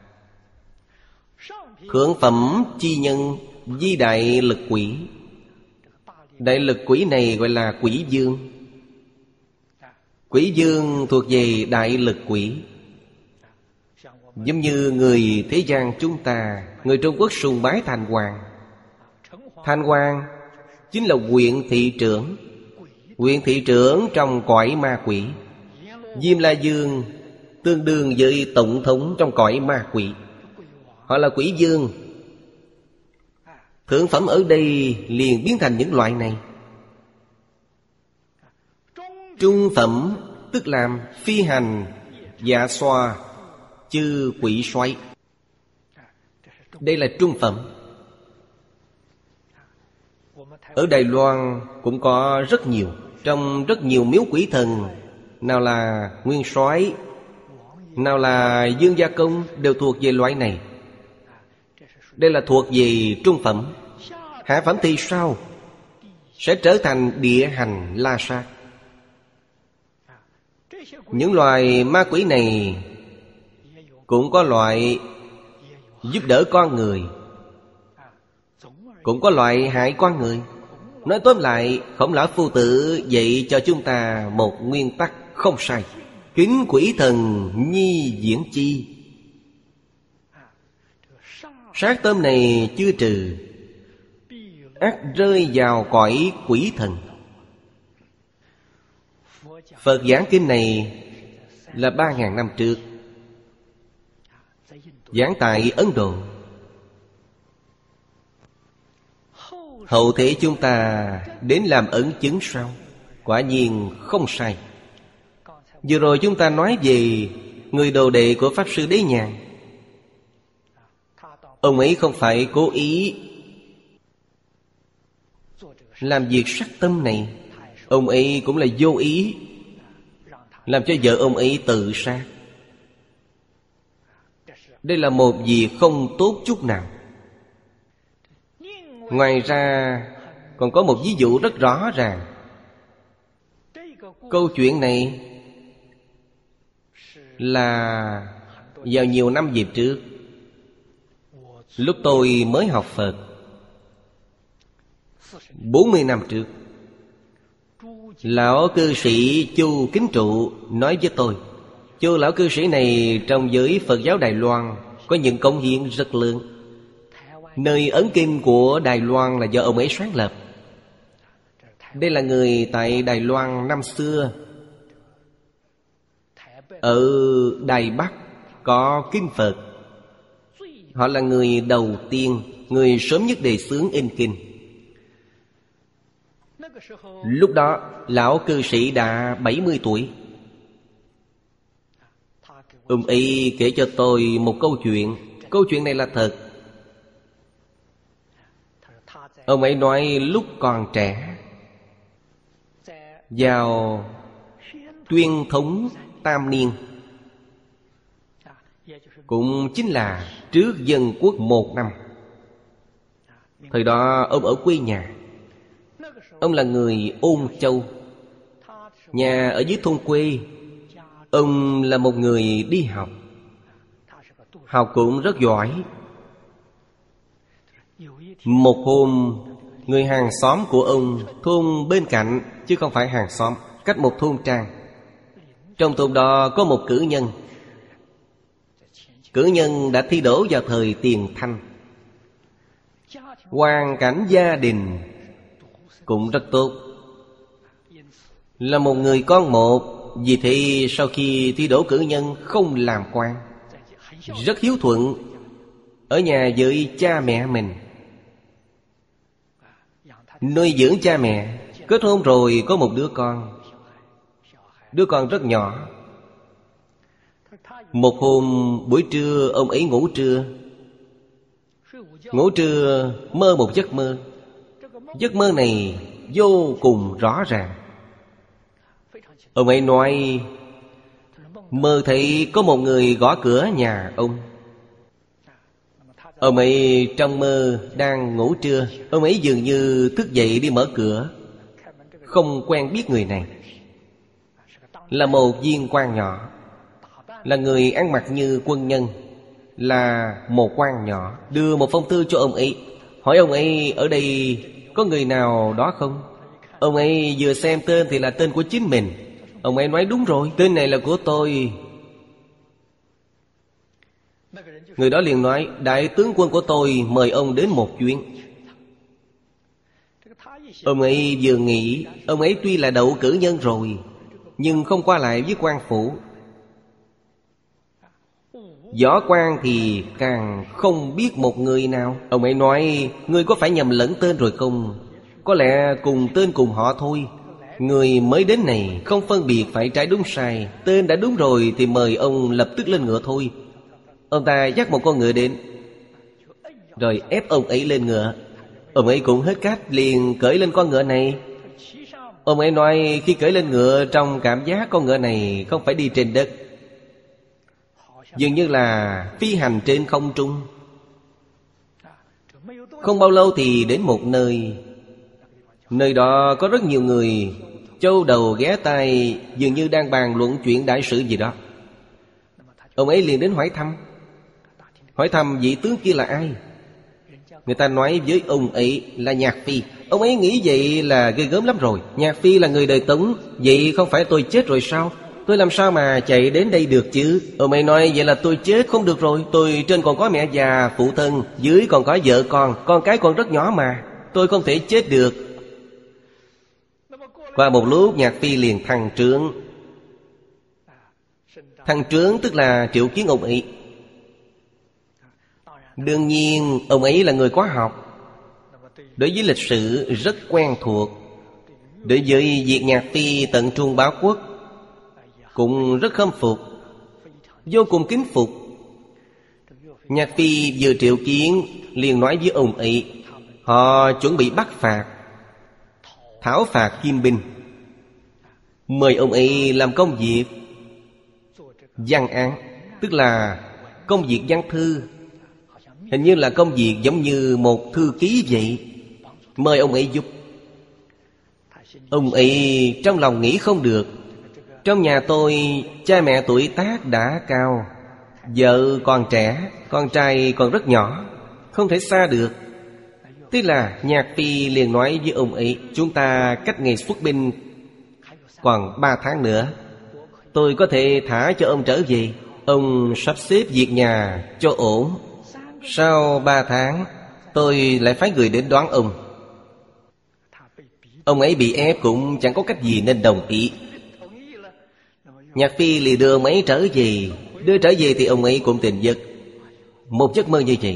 Thượng phẩm chi nhân, di đại lực quỷ. Đại lực quỷ này gọi là quỷ dương. Quỷ dương thuộc về đại lực quỷ. Giống như người thế gian chúng ta, người Trung Quốc sùng bái Thành Hoàng. Thành Hoàng chính là huyện thị trưởng, huyện thị trưởng trong cõi ma quỷ. Diêm La Dương tương đương với tổng thống trong cõi ma quỷ. Họ là quỷ dương. Thượng phẩm ở đây liền biến thành những loại này. Trung phẩm tức làm phi hành, dạ xoa, chư quỷ xoáy. Đây là trung phẩm. Ở Đài Loan cũng có rất nhiều. Trong rất nhiều miếu quỷ thần, nào là nguyên soái, nào là dương gia công, đều thuộc về loại này. Đây là thuộc về trung phẩm. Hạ phẩm thì sao? Sẽ trở thành địa hành la sát. Những loài ma quỷ này cũng có loại giúp đỡ con người, cũng có loại hại con người. Nói tóm lại, Khổng Lão Phu Tử dạy cho chúng ta một nguyên tắc không sai: kính quỷ thần nhi diễn chi. Sát tâm này chưa trừ, ắt rơi vào cõi quỷ thần. Phật giảng kinh này là ba ngàn năm trước, giảng tại Ấn Độ. Hậu thế chúng ta đến làm ấn chứng sau, quả nhiên không sai. Vừa rồi chúng ta nói về người đồ đệ của Pháp Sư Đế Nhàn. Ông ấy không phải cố ý làm việc sát tâm này, ông ấy cũng là vô ý làm cho vợ ông ấy tự sát. Đây là một việc không tốt chút nào. Ngoài ra còn có một ví dụ rất rõ ràng. Câu chuyện này là vào nhiều năm về trước, lúc tôi mới học Phật, bốn mươi năm trước. Lão cư sĩ Chu Kính Trụ nói với tôi, Chu lão cư sĩ này trong giới Phật giáo Đài Loan có những cống hiến rất lớn. Nơi ấn kinh của Đài Loan là do ông ấy sáng lập. Đây là người tại Đài Loan năm xưa. Ở Đài Bắc có kinh Phật. Họ là người đầu tiên, người sớm nhất đề xướng in kinh. Lúc đó lão cư sĩ đã bảy mươi tuổi. Ông ấy kể cho tôi một câu chuyện. Câu chuyện này là thật. Ông ấy nói lúc còn trẻ, vào tuyên thống tam niên, cũng chính là trước Dân Quốc một năm. Thời đó ông ở quê nhà. Ông là người Ôn Châu, nhà ở dưới thôn quê. Ông là một người đi học, học cũng rất giỏi. Một hôm, người hàng xóm của ông, thôn bên cạnh chứ không phải hàng xóm, cách một thôn trang, trong thôn đó có một cử nhân. Cử nhân đã thi đỗ vào thời Tiền Thanh. Hoàn cảnh gia đình cũng rất tốt, là một người con một. Vì thế sau khi thi đỗ cử nhân không làm quan, rất hiếu thuận, ở nhà với cha mẹ mình, nuôi dưỡng cha mẹ. Kết hôn rồi có một đứa con, đứa con rất nhỏ. Một hôm buổi trưa ông ấy ngủ trưa. Ngủ trưa mơ một giấc mơ. Giấc mơ này vô cùng rõ ràng. Ông ấy nói mơ thấy có một người gõ cửa nhà ông. Ông ấy trong mơ đang ngủ trưa. Ông ấy dường như thức dậy đi mở cửa. Không quen biết người này, là một viên quan nhỏ, là người ăn mặc như quân nhân, là một quan nhỏ. Đưa một phong thư cho ông ấy, hỏi ông ấy ở đây có người nào đó không. Ông ấy vừa xem tên thì là tên của chính mình. Ông ấy nói đúng rồi, tên này là của tôi. Người đó liền nói đại tướng quân của tôi mời ông đến một chuyến. Ông ấy vừa nghĩ, ông ấy tuy là đậu cử nhân rồi, nhưng không qua lại với quan phủ. Võ quan thì càng không biết một người nào. Ông ấy nói ngươi có phải nhầm lẫn tên rồi không? Có lẽ cùng tên cùng họ thôi. Người mới đến này không phân biệt phải trái đúng sai. Tên đã đúng rồi thì mời ông lập tức lên ngựa thôi. Ông ta dắt một con ngựa đến, rồi ép ông ấy lên ngựa. Ông ấy cũng hết cách, liền cởi lên con ngựa này. Ông ấy nói khi cởi lên ngựa, trong cảm giác con ngựa này không phải đi trên đất, dường như là phi hành trên không trung. Không bao lâu thì đến một nơi. Nơi đó có rất nhiều người châu đầu ghé tai, dường như đang bàn luận chuyện đại sự gì đó. Ông ấy liền đến hỏi thăm. Hỏi thăm vị tướng kia là ai. Người ta nói với ông ấy là Nhạc Phi. Ông ấy nghĩ vậy là ghê gớm lắm rồi. Nhạc Phi là người đời Tống, vậy không phải tôi chết rồi sao? Tôi làm sao mà chạy đến đây được chứ? Ông ấy nói vậy là tôi chết không được rồi. Tôi trên còn có mẹ già, phụ thân, dưới còn có vợ con, con cái còn rất nhỏ mà, tôi không thể chết được. Qua một lúc Nhạc Phi liền thăng trướng. Thăng trướng tức là triệu kiến ông ấy. Đương nhiên ông ấy là người có học, đối với lịch sử rất quen thuộc. Đối với việc Nhạc Phi tận trung báo quốc cũng rất khâm phục, vô cùng kính phục. Nhạc Phi vừa triệu kiến liền nói với ông ấy, họ chuẩn bị bắt phạt, thảo phạt Kim Binh. Mời ông ấy làm công việc văn án, tức là công việc văn thư. Hình như là công việc giống như một thư ký vậy. Mời ông ấy giúp. Ông ấy trong lòng nghĩ không được, trong nhà tôi cha mẹ tuổi tác đã cao, vợ còn trẻ, con trai còn rất nhỏ, không thể xa được. Thế là Nhạc Phi liền nói với ông ấy, chúng ta cách ngày xuất binh còn ba tháng nữa, tôi có thể thả cho ông trở về. Ông sắp xếp việc nhà cho ổn. Sau ba tháng tôi lại phái người đến đón ông. Ông ấy bị ép cũng chẳng có cách gì nên đồng ý. Nhạc Phi liền đưa ông ấy trở về. Đưa trở về thì ông ấy cũng tỉnh giấc, một giấc mơ như vậy.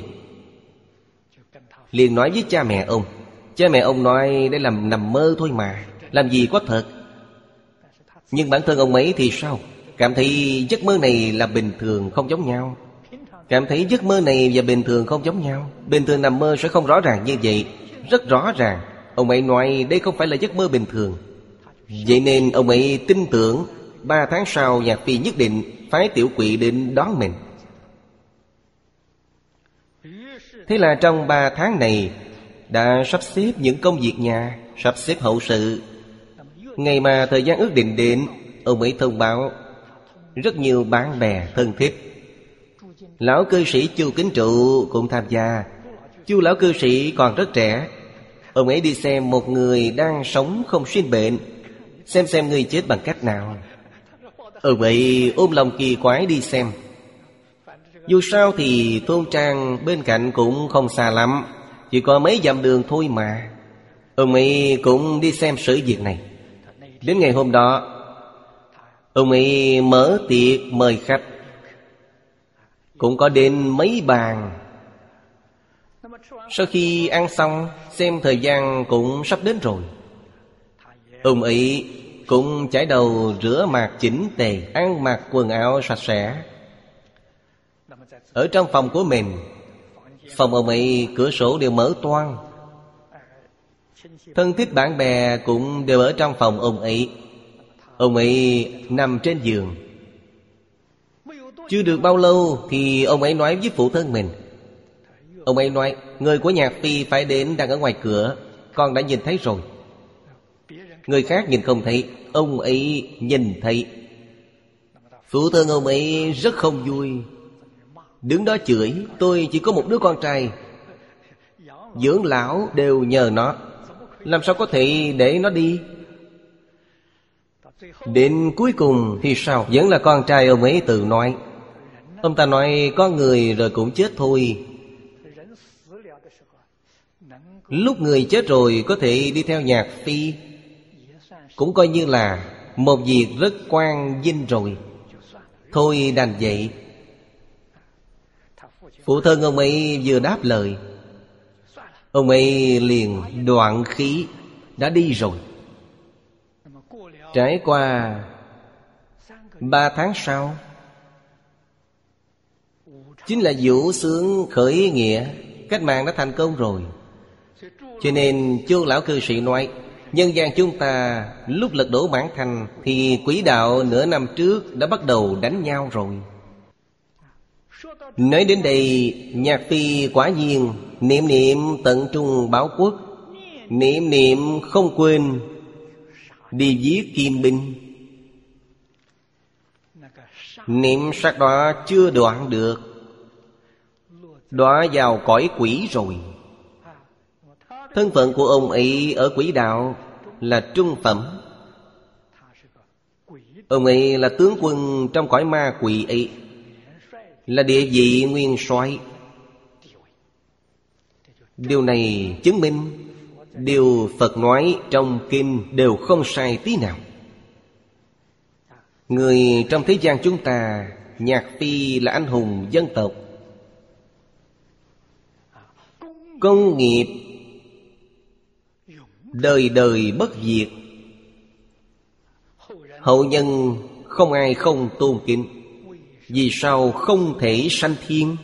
Liền nói với cha mẹ ông. Cha mẹ ông nói đây là nằm mơ thôi mà, làm gì có thật. Nhưng bản thân ông ấy thì sao? Cảm thấy giấc mơ này là bình thường, không giống nhau. Cảm thấy giấc mơ này và bình thường không giống nhau. Bình thường nằm mơ sẽ không rõ ràng như vậy. Rất rõ ràng. Ông ấy nói đây không phải là giấc mơ bình thường. Vậy nên ông ấy tin tưởng ba tháng sau Nhạc Phi nhất định phái tiểu quỷ đến đón mình. Thế là trong ba tháng này đã sắp xếp những công việc nhà, sắp xếp hậu sự. Ngày mà thời gian ước định đến, ông ấy thông báo. Rất nhiều bạn bè thân thích. Lão cư sĩ Chu Kính Trụ cũng tham gia. Chu lão cư sĩ còn rất trẻ. Ông ấy đi xem một người đang sống không sinh bệnh, xem xem người chết bằng cách nào. Ông ấy ôm lòng kỳ quái đi xem. Dù sao thì thôn trang bên cạnh cũng không xa lắm, chỉ có mấy dặm đường thôi mà. Ông ấy cũng đi xem sự việc này. Đến ngày hôm đó, ông ấy mở tiệc mời khách, cũng có đến mấy bàn. Sau khi ăn xong, xem thời gian cũng sắp đến rồi, ông ấy cũng chải đầu rửa mặt chỉnh tề, ăn mặc quần áo sạch sẽ. Ở trong phòng của mình, phòng ông ấy cửa sổ đều mở toang. Thân thích bạn bè cũng đều ở trong phòng ông ấy. Ông ấy nằm trên giường. Chưa được bao lâu thì ông ấy nói với phụ thân mình. Ông ấy nói, người của Nhạc Phi phải đến đang ở ngoài cửa, con đã nhìn thấy rồi. Người khác nhìn không thấy, ông ấy nhìn thấy. Phụ thân ông ấy rất không vui, đứng đó chửi, tôi chỉ có một đứa con trai, dưỡng lão đều nhờ nó, làm sao có thể để nó đi. Đến cuối cùng thì sao? Vẫn là con trai ông ấy tự nói. Ông ta nói con người rồi cũng chết thôi. Lúc người chết rồi có thể đi theo Nhạc Phi, cũng coi như là một việc rất quan vinh rồi. Thôi đành vậy. Phụ thân ông ấy vừa đáp lời, ông ấy liền đoạn khí đã đi rồi. Trải qua ba tháng sau, chính là vũ xướng khởi nghĩa, cách mạng đã thành công rồi. Cho nên Chu lão cư sĩ nói, nhân gian chúng ta lúc lật đổ Mãn Thành thì quỷ đạo nửa năm trước đã bắt đầu đánh nhau rồi. Nói đến đây, Nhạc Phi quả nhiên niệm niệm tận trung báo quốc, niệm niệm không quên đi giết Kim binh. Niệm sát đó chưa đoạn được, đọa vào cõi quỷ rồi. Thân phận của ông ấy ở quỷ đạo là trung phẩm. Ông ấy là tướng quân trong cõi ma quỷ ấy, là địa vị nguyên soái. Điều này chứng minh điều Phật nói trong kinh đều không sai tí nào. Người trong thế gian chúng ta, Nhạc Phi là anh hùng dân tộc. Công nghiệp đời đời bất diệt, hậu nhân không ai không tôn kính. Vì sao không thể sanh thiên?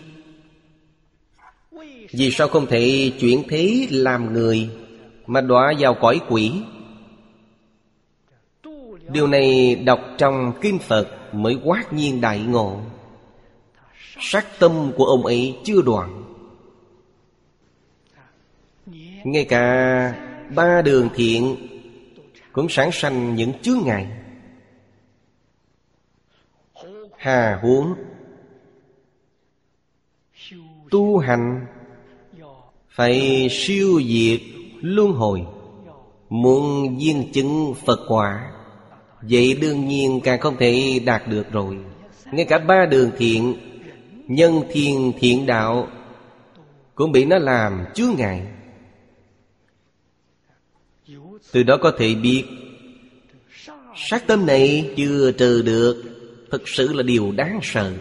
Vì sao không thể chuyển thế làm người mà đọa vào cõi quỷ? Điều này đọc trong kinh Phật mới quát nhiên đại ngộ. Sát tâm của ông ấy chưa đoạn. Ngay cả ba đường thiện cũng sản sanh những chướng ngại. Hà huống tu hành phải siêu diệt luân hồi, muốn viên chứng Phật quả, vậy đương nhiên càng không thể đạt được rồi. Ngay cả ba đường thiện, nhân thiên thiện đạo cũng bị nó làm chướng ngại. Từ đó có thể biết sát tâm này chưa trừ được, thực sự là điều đáng sợ.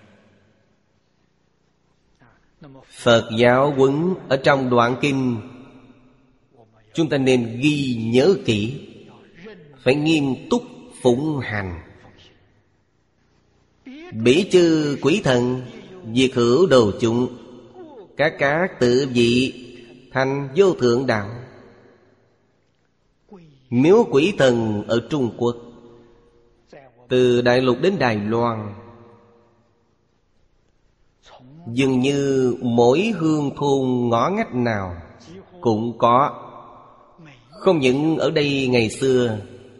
Phật giáo huấn ở trong đoạn kinh, chúng ta nên ghi nhớ kỹ, phải nghiêm túc phụng hành. Bỉ chư quỷ thần, diệt hữu đồ chúng, các cá tự vị thành vô thượng đạo. Miếu quỷ thần ở Trung Quốc, từ Đại Lục đến Đài Loan, dường như mỗi hương thôn ngõ ngách nào cũng có. Không những ở đây ngày xưa,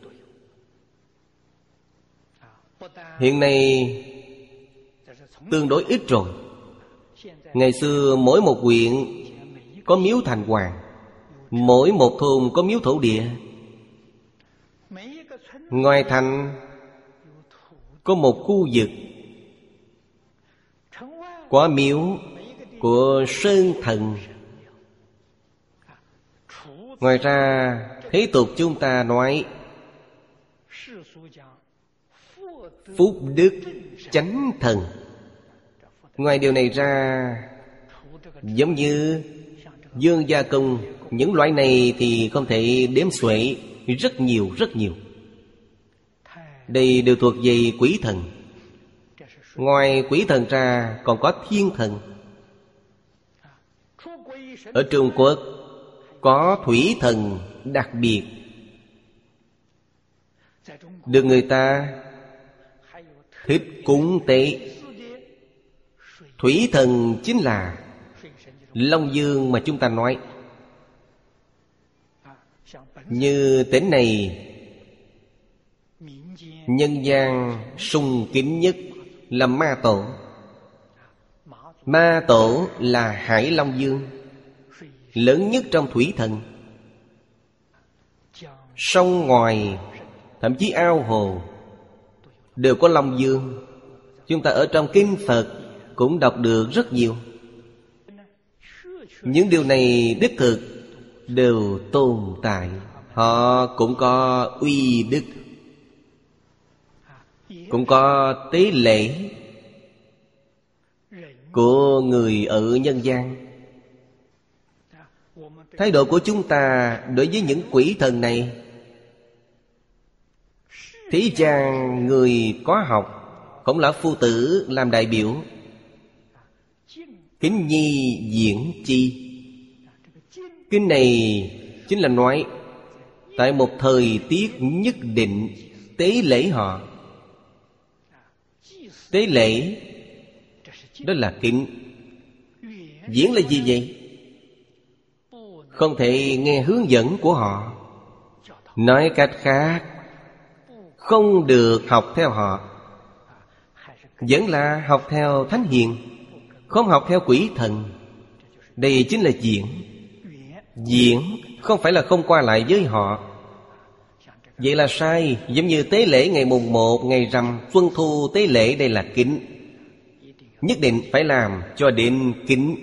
hiện nay tương đối ít rồi. Ngày xưa mỗi một huyện có miếu thành hoàng, mỗi một thôn có miếu thổ địa. Ngoài thành có một khu vực có miếu của sơn thần. Ngoài ra thế tục chúng ta nói phúc đức chánh thần. Ngoài điều này ra, giống như Dương Gia Công, những loại này thì không thể đếm xuể, rất nhiều rất nhiều. Đây đều thuộc về quỷ thần. Ngoài quỷ thần ra còn có thiên thần. Ở Trung Quốc có thủy thần đặc biệt, được người ta thích cúng tế. Thủy thần chính là Long Dương mà chúng ta nói. Như tỉnh này, nhân gian sùng kính nhất là Ma Tổ. Ma Tổ là Hải Long Dương, lớn nhất trong thủy thần. Sông ngoài, thậm chí ao hồ đều có Long Dương. Chúng ta ở trong kinh Phật cũng đọc được rất nhiều. Những điều này đích thực đều tồn tại. Họ cũng có uy đức, cũng có tế lễ của người ở nhân gian. Thái độ của chúng ta đối với những quỷ thần này, thế gian người có học, Khổng Lão Phu Tử làm đại biểu, kính nhi diễn chi. Kinh này chính là nói tại một thời tiết nhất định tế lễ họ. Tế lễ đó là kính. Diễn là gì vậy? Không thể nghe hướng dẫn của họ. Nói cách khác, không được học theo họ, vẫn là học theo thánh hiền, không học theo quỷ thần. Đây chính là diễn. Diễn không phải là không qua lại với họ. Vậy là sai. Giống như tế lễ ngày mùng một, ngày rằm, xuân thu tế lễ, đây là kính. Nhất định phải làm cho đến kính.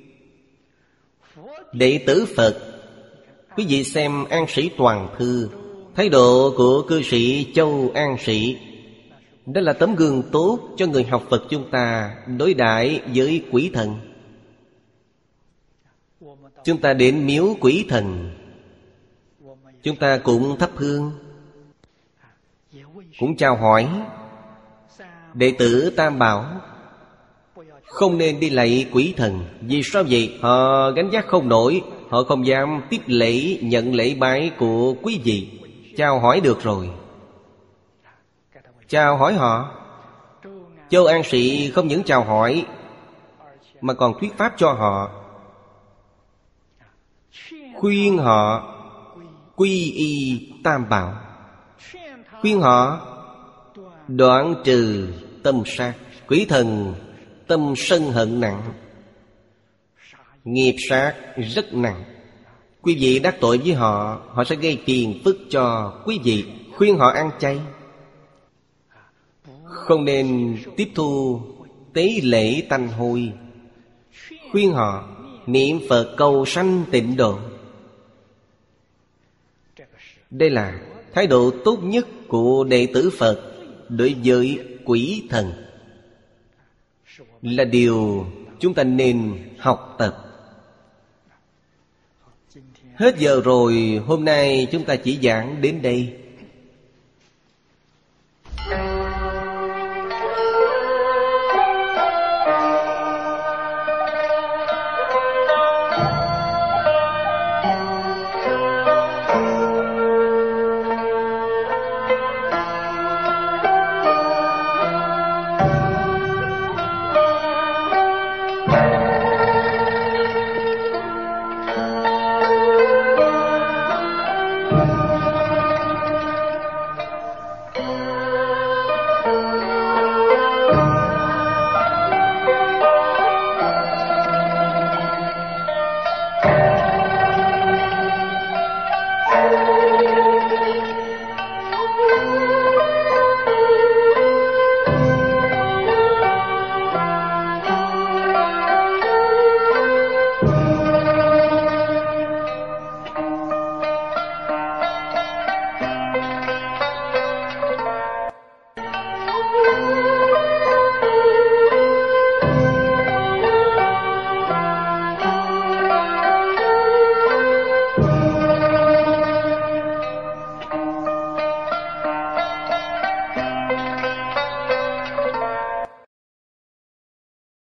Đệ tử Phật, quý vị xem An Sĩ Toàn Thư, thái độ của cư sĩ Châu An Sĩ, đó là tấm gương tốt cho người học Phật chúng ta đối đãi với quỷ thần. Chúng ta đến miếu quỷ thần, chúng ta cũng thắp hương, cũng chào hỏi. Đệ tử Tam Bảo không nên đi lạy quỷ thần. Vì sao vậy? Họ gánh vác không nổi, họ không dám tiếp lễ, nhận lễ bái của quý vị. Chào hỏi được rồi, chào hỏi họ. Châu An Sĩ không những chào hỏi mà còn thuyết pháp cho họ, khuyên họ quy y Tam Bảo, khuyên họ đoạn trừ tâm sát. Quỷ thần tâm sân hận nặng, nghiệp sát rất nặng. Quý vị đắc tội với họ, họ sẽ gây phiền phức cho quý vị. Khuyên họ ăn chay, không nên tiếp thu tế lễ tanh hôi. Khuyên họ niệm Phật cầu sanh tịnh độ. Đây là thái độ tốt nhất của đệ tử Phật đối với quỷ thần, là điều chúng ta nên học tập. Hết giờ rồi, hôm nay chúng ta chỉ giảng đến đây.